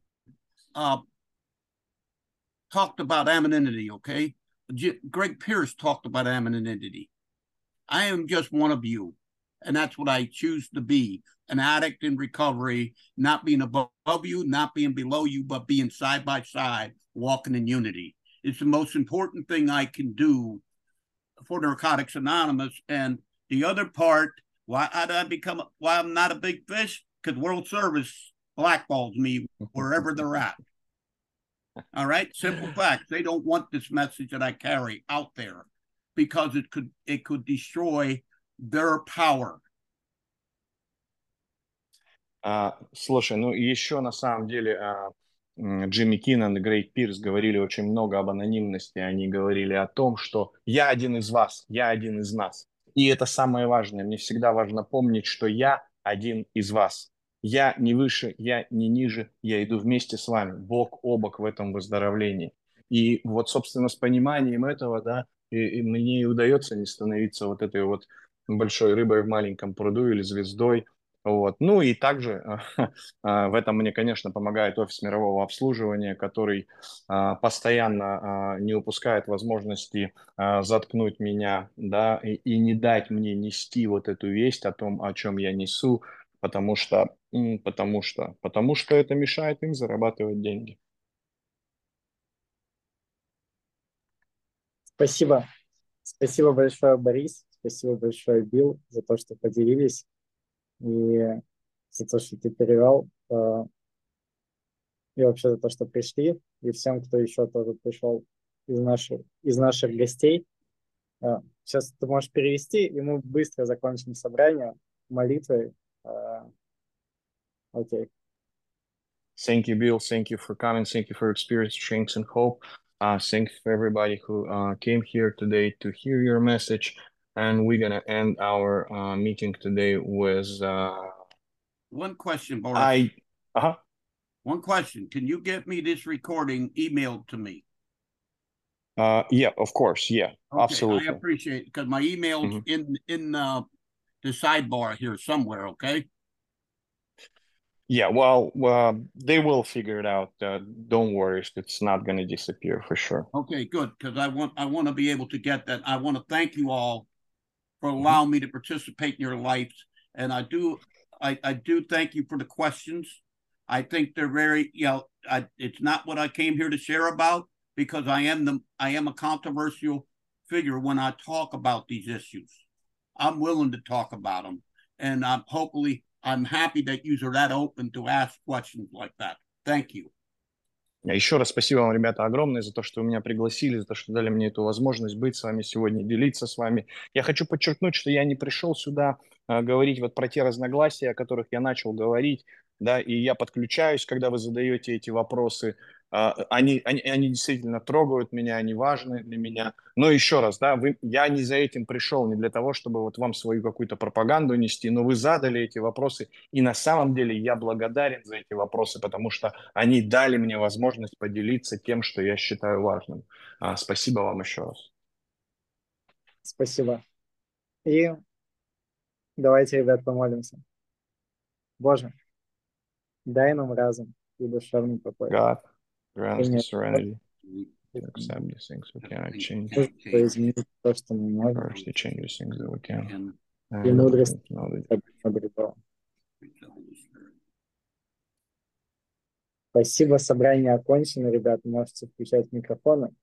talked about anonymity, okay? Greg Pierce talked about anonymity. I am just one of you, and that's what I choose to be, an addict in recovery, not being above you, not being below you, but being side by side, walking in unity. It's the most important thing I can do for Narcotics Anonymous. And the other part, why I'm not a big fish? Because World Service blackballs me wherever they're at. All right, simple fact. They don't want this message that I carry out there because it could destroy their power. Слушай, ну еще на самом деле Джимми Киннон и Грейг Пирс говорили очень много об анонимности. Они говорили о том, что я один из вас, я один из нас. И это самое важное. Мне всегда важно помнить, что я один из вас. Я не выше, я не ниже, я иду вместе с вами, бок о бок в этом выздоровлении. И вот, собственно, с пониманием этого, да, и мне и удается не становиться вот этой вот большой рыбой в маленьком пруду или звездой. Вот. Ну и также в этом мне, конечно, помогает офис мирового обслуживания, который постоянно не упускает возможности заткнуть меня, да, и не дать мне нести вот эту весть о том, о чем я несу, потому что это мешает им зарабатывать деньги. Спасибо. Спасибо большое, Борис. Спасибо большое, Билл, за то, что поделились и за то, что ты перевел, и вообще за то, что пришли, и всем, кто еще тоже пришел из наших гостей. Сейчас ты можешь перевести, и мы быстро закончим собрание молитвой. Окей. Thank you, Bill. Thank you for coming. Thank you for your experience, strength, and hope. Thank you for everybody who came here today to hear your message. And we're going to end our meeting today with... One question, Boris. Uh-huh. One question. Can you get me this recording emailed to me? Yeah, of course. Yeah, okay, absolutely. I appreciate it because my email's in the sidebar here somewhere, okay? Yeah, well, they will figure it out. Don't worry, it's not going to disappear for sure. Okay, good, because I want to be able to get that. I want to thank you all for allowing me to participate in your lives, and I do thank you for the questions. I think they're very, it's not what I came here to share about because I am a controversial figure when I talk about these issues. I'm willing to talk about them, and I'm happy that you are that open to ask questions like that. Thank you. Еще раз спасибо вам, ребята, огромное за то, что вы меня пригласили, за то, что дали мне эту возможность быть с вами сегодня, делиться с вами. Я хочу подчеркнуть, что я не пришел сюда говорить вот про те разногласия, о которых я начал говорить, да, и я подключаюсь, когда вы задаете эти вопросы. Они действительно трогают меня, они важны для меня. Но еще раз, да, я не за этим пришел, не для того, чтобы вот вам свою какую-то пропаганду нести, но вы задали эти вопросы, и на самом деле я благодарен за эти вопросы, потому что они дали мне возможность поделиться тем, что я считаю важным. Спасибо вам еще раз. Спасибо. И давайте, ребят, помолимся. Боже, дай нам разум и душевный покой. God, grant us the serenity to accept these things we cannot change. То, что мы можем. First, to change these things that we can. И мудрость. Спасибо, собрание окончено, ребята, можете включать микрофоны.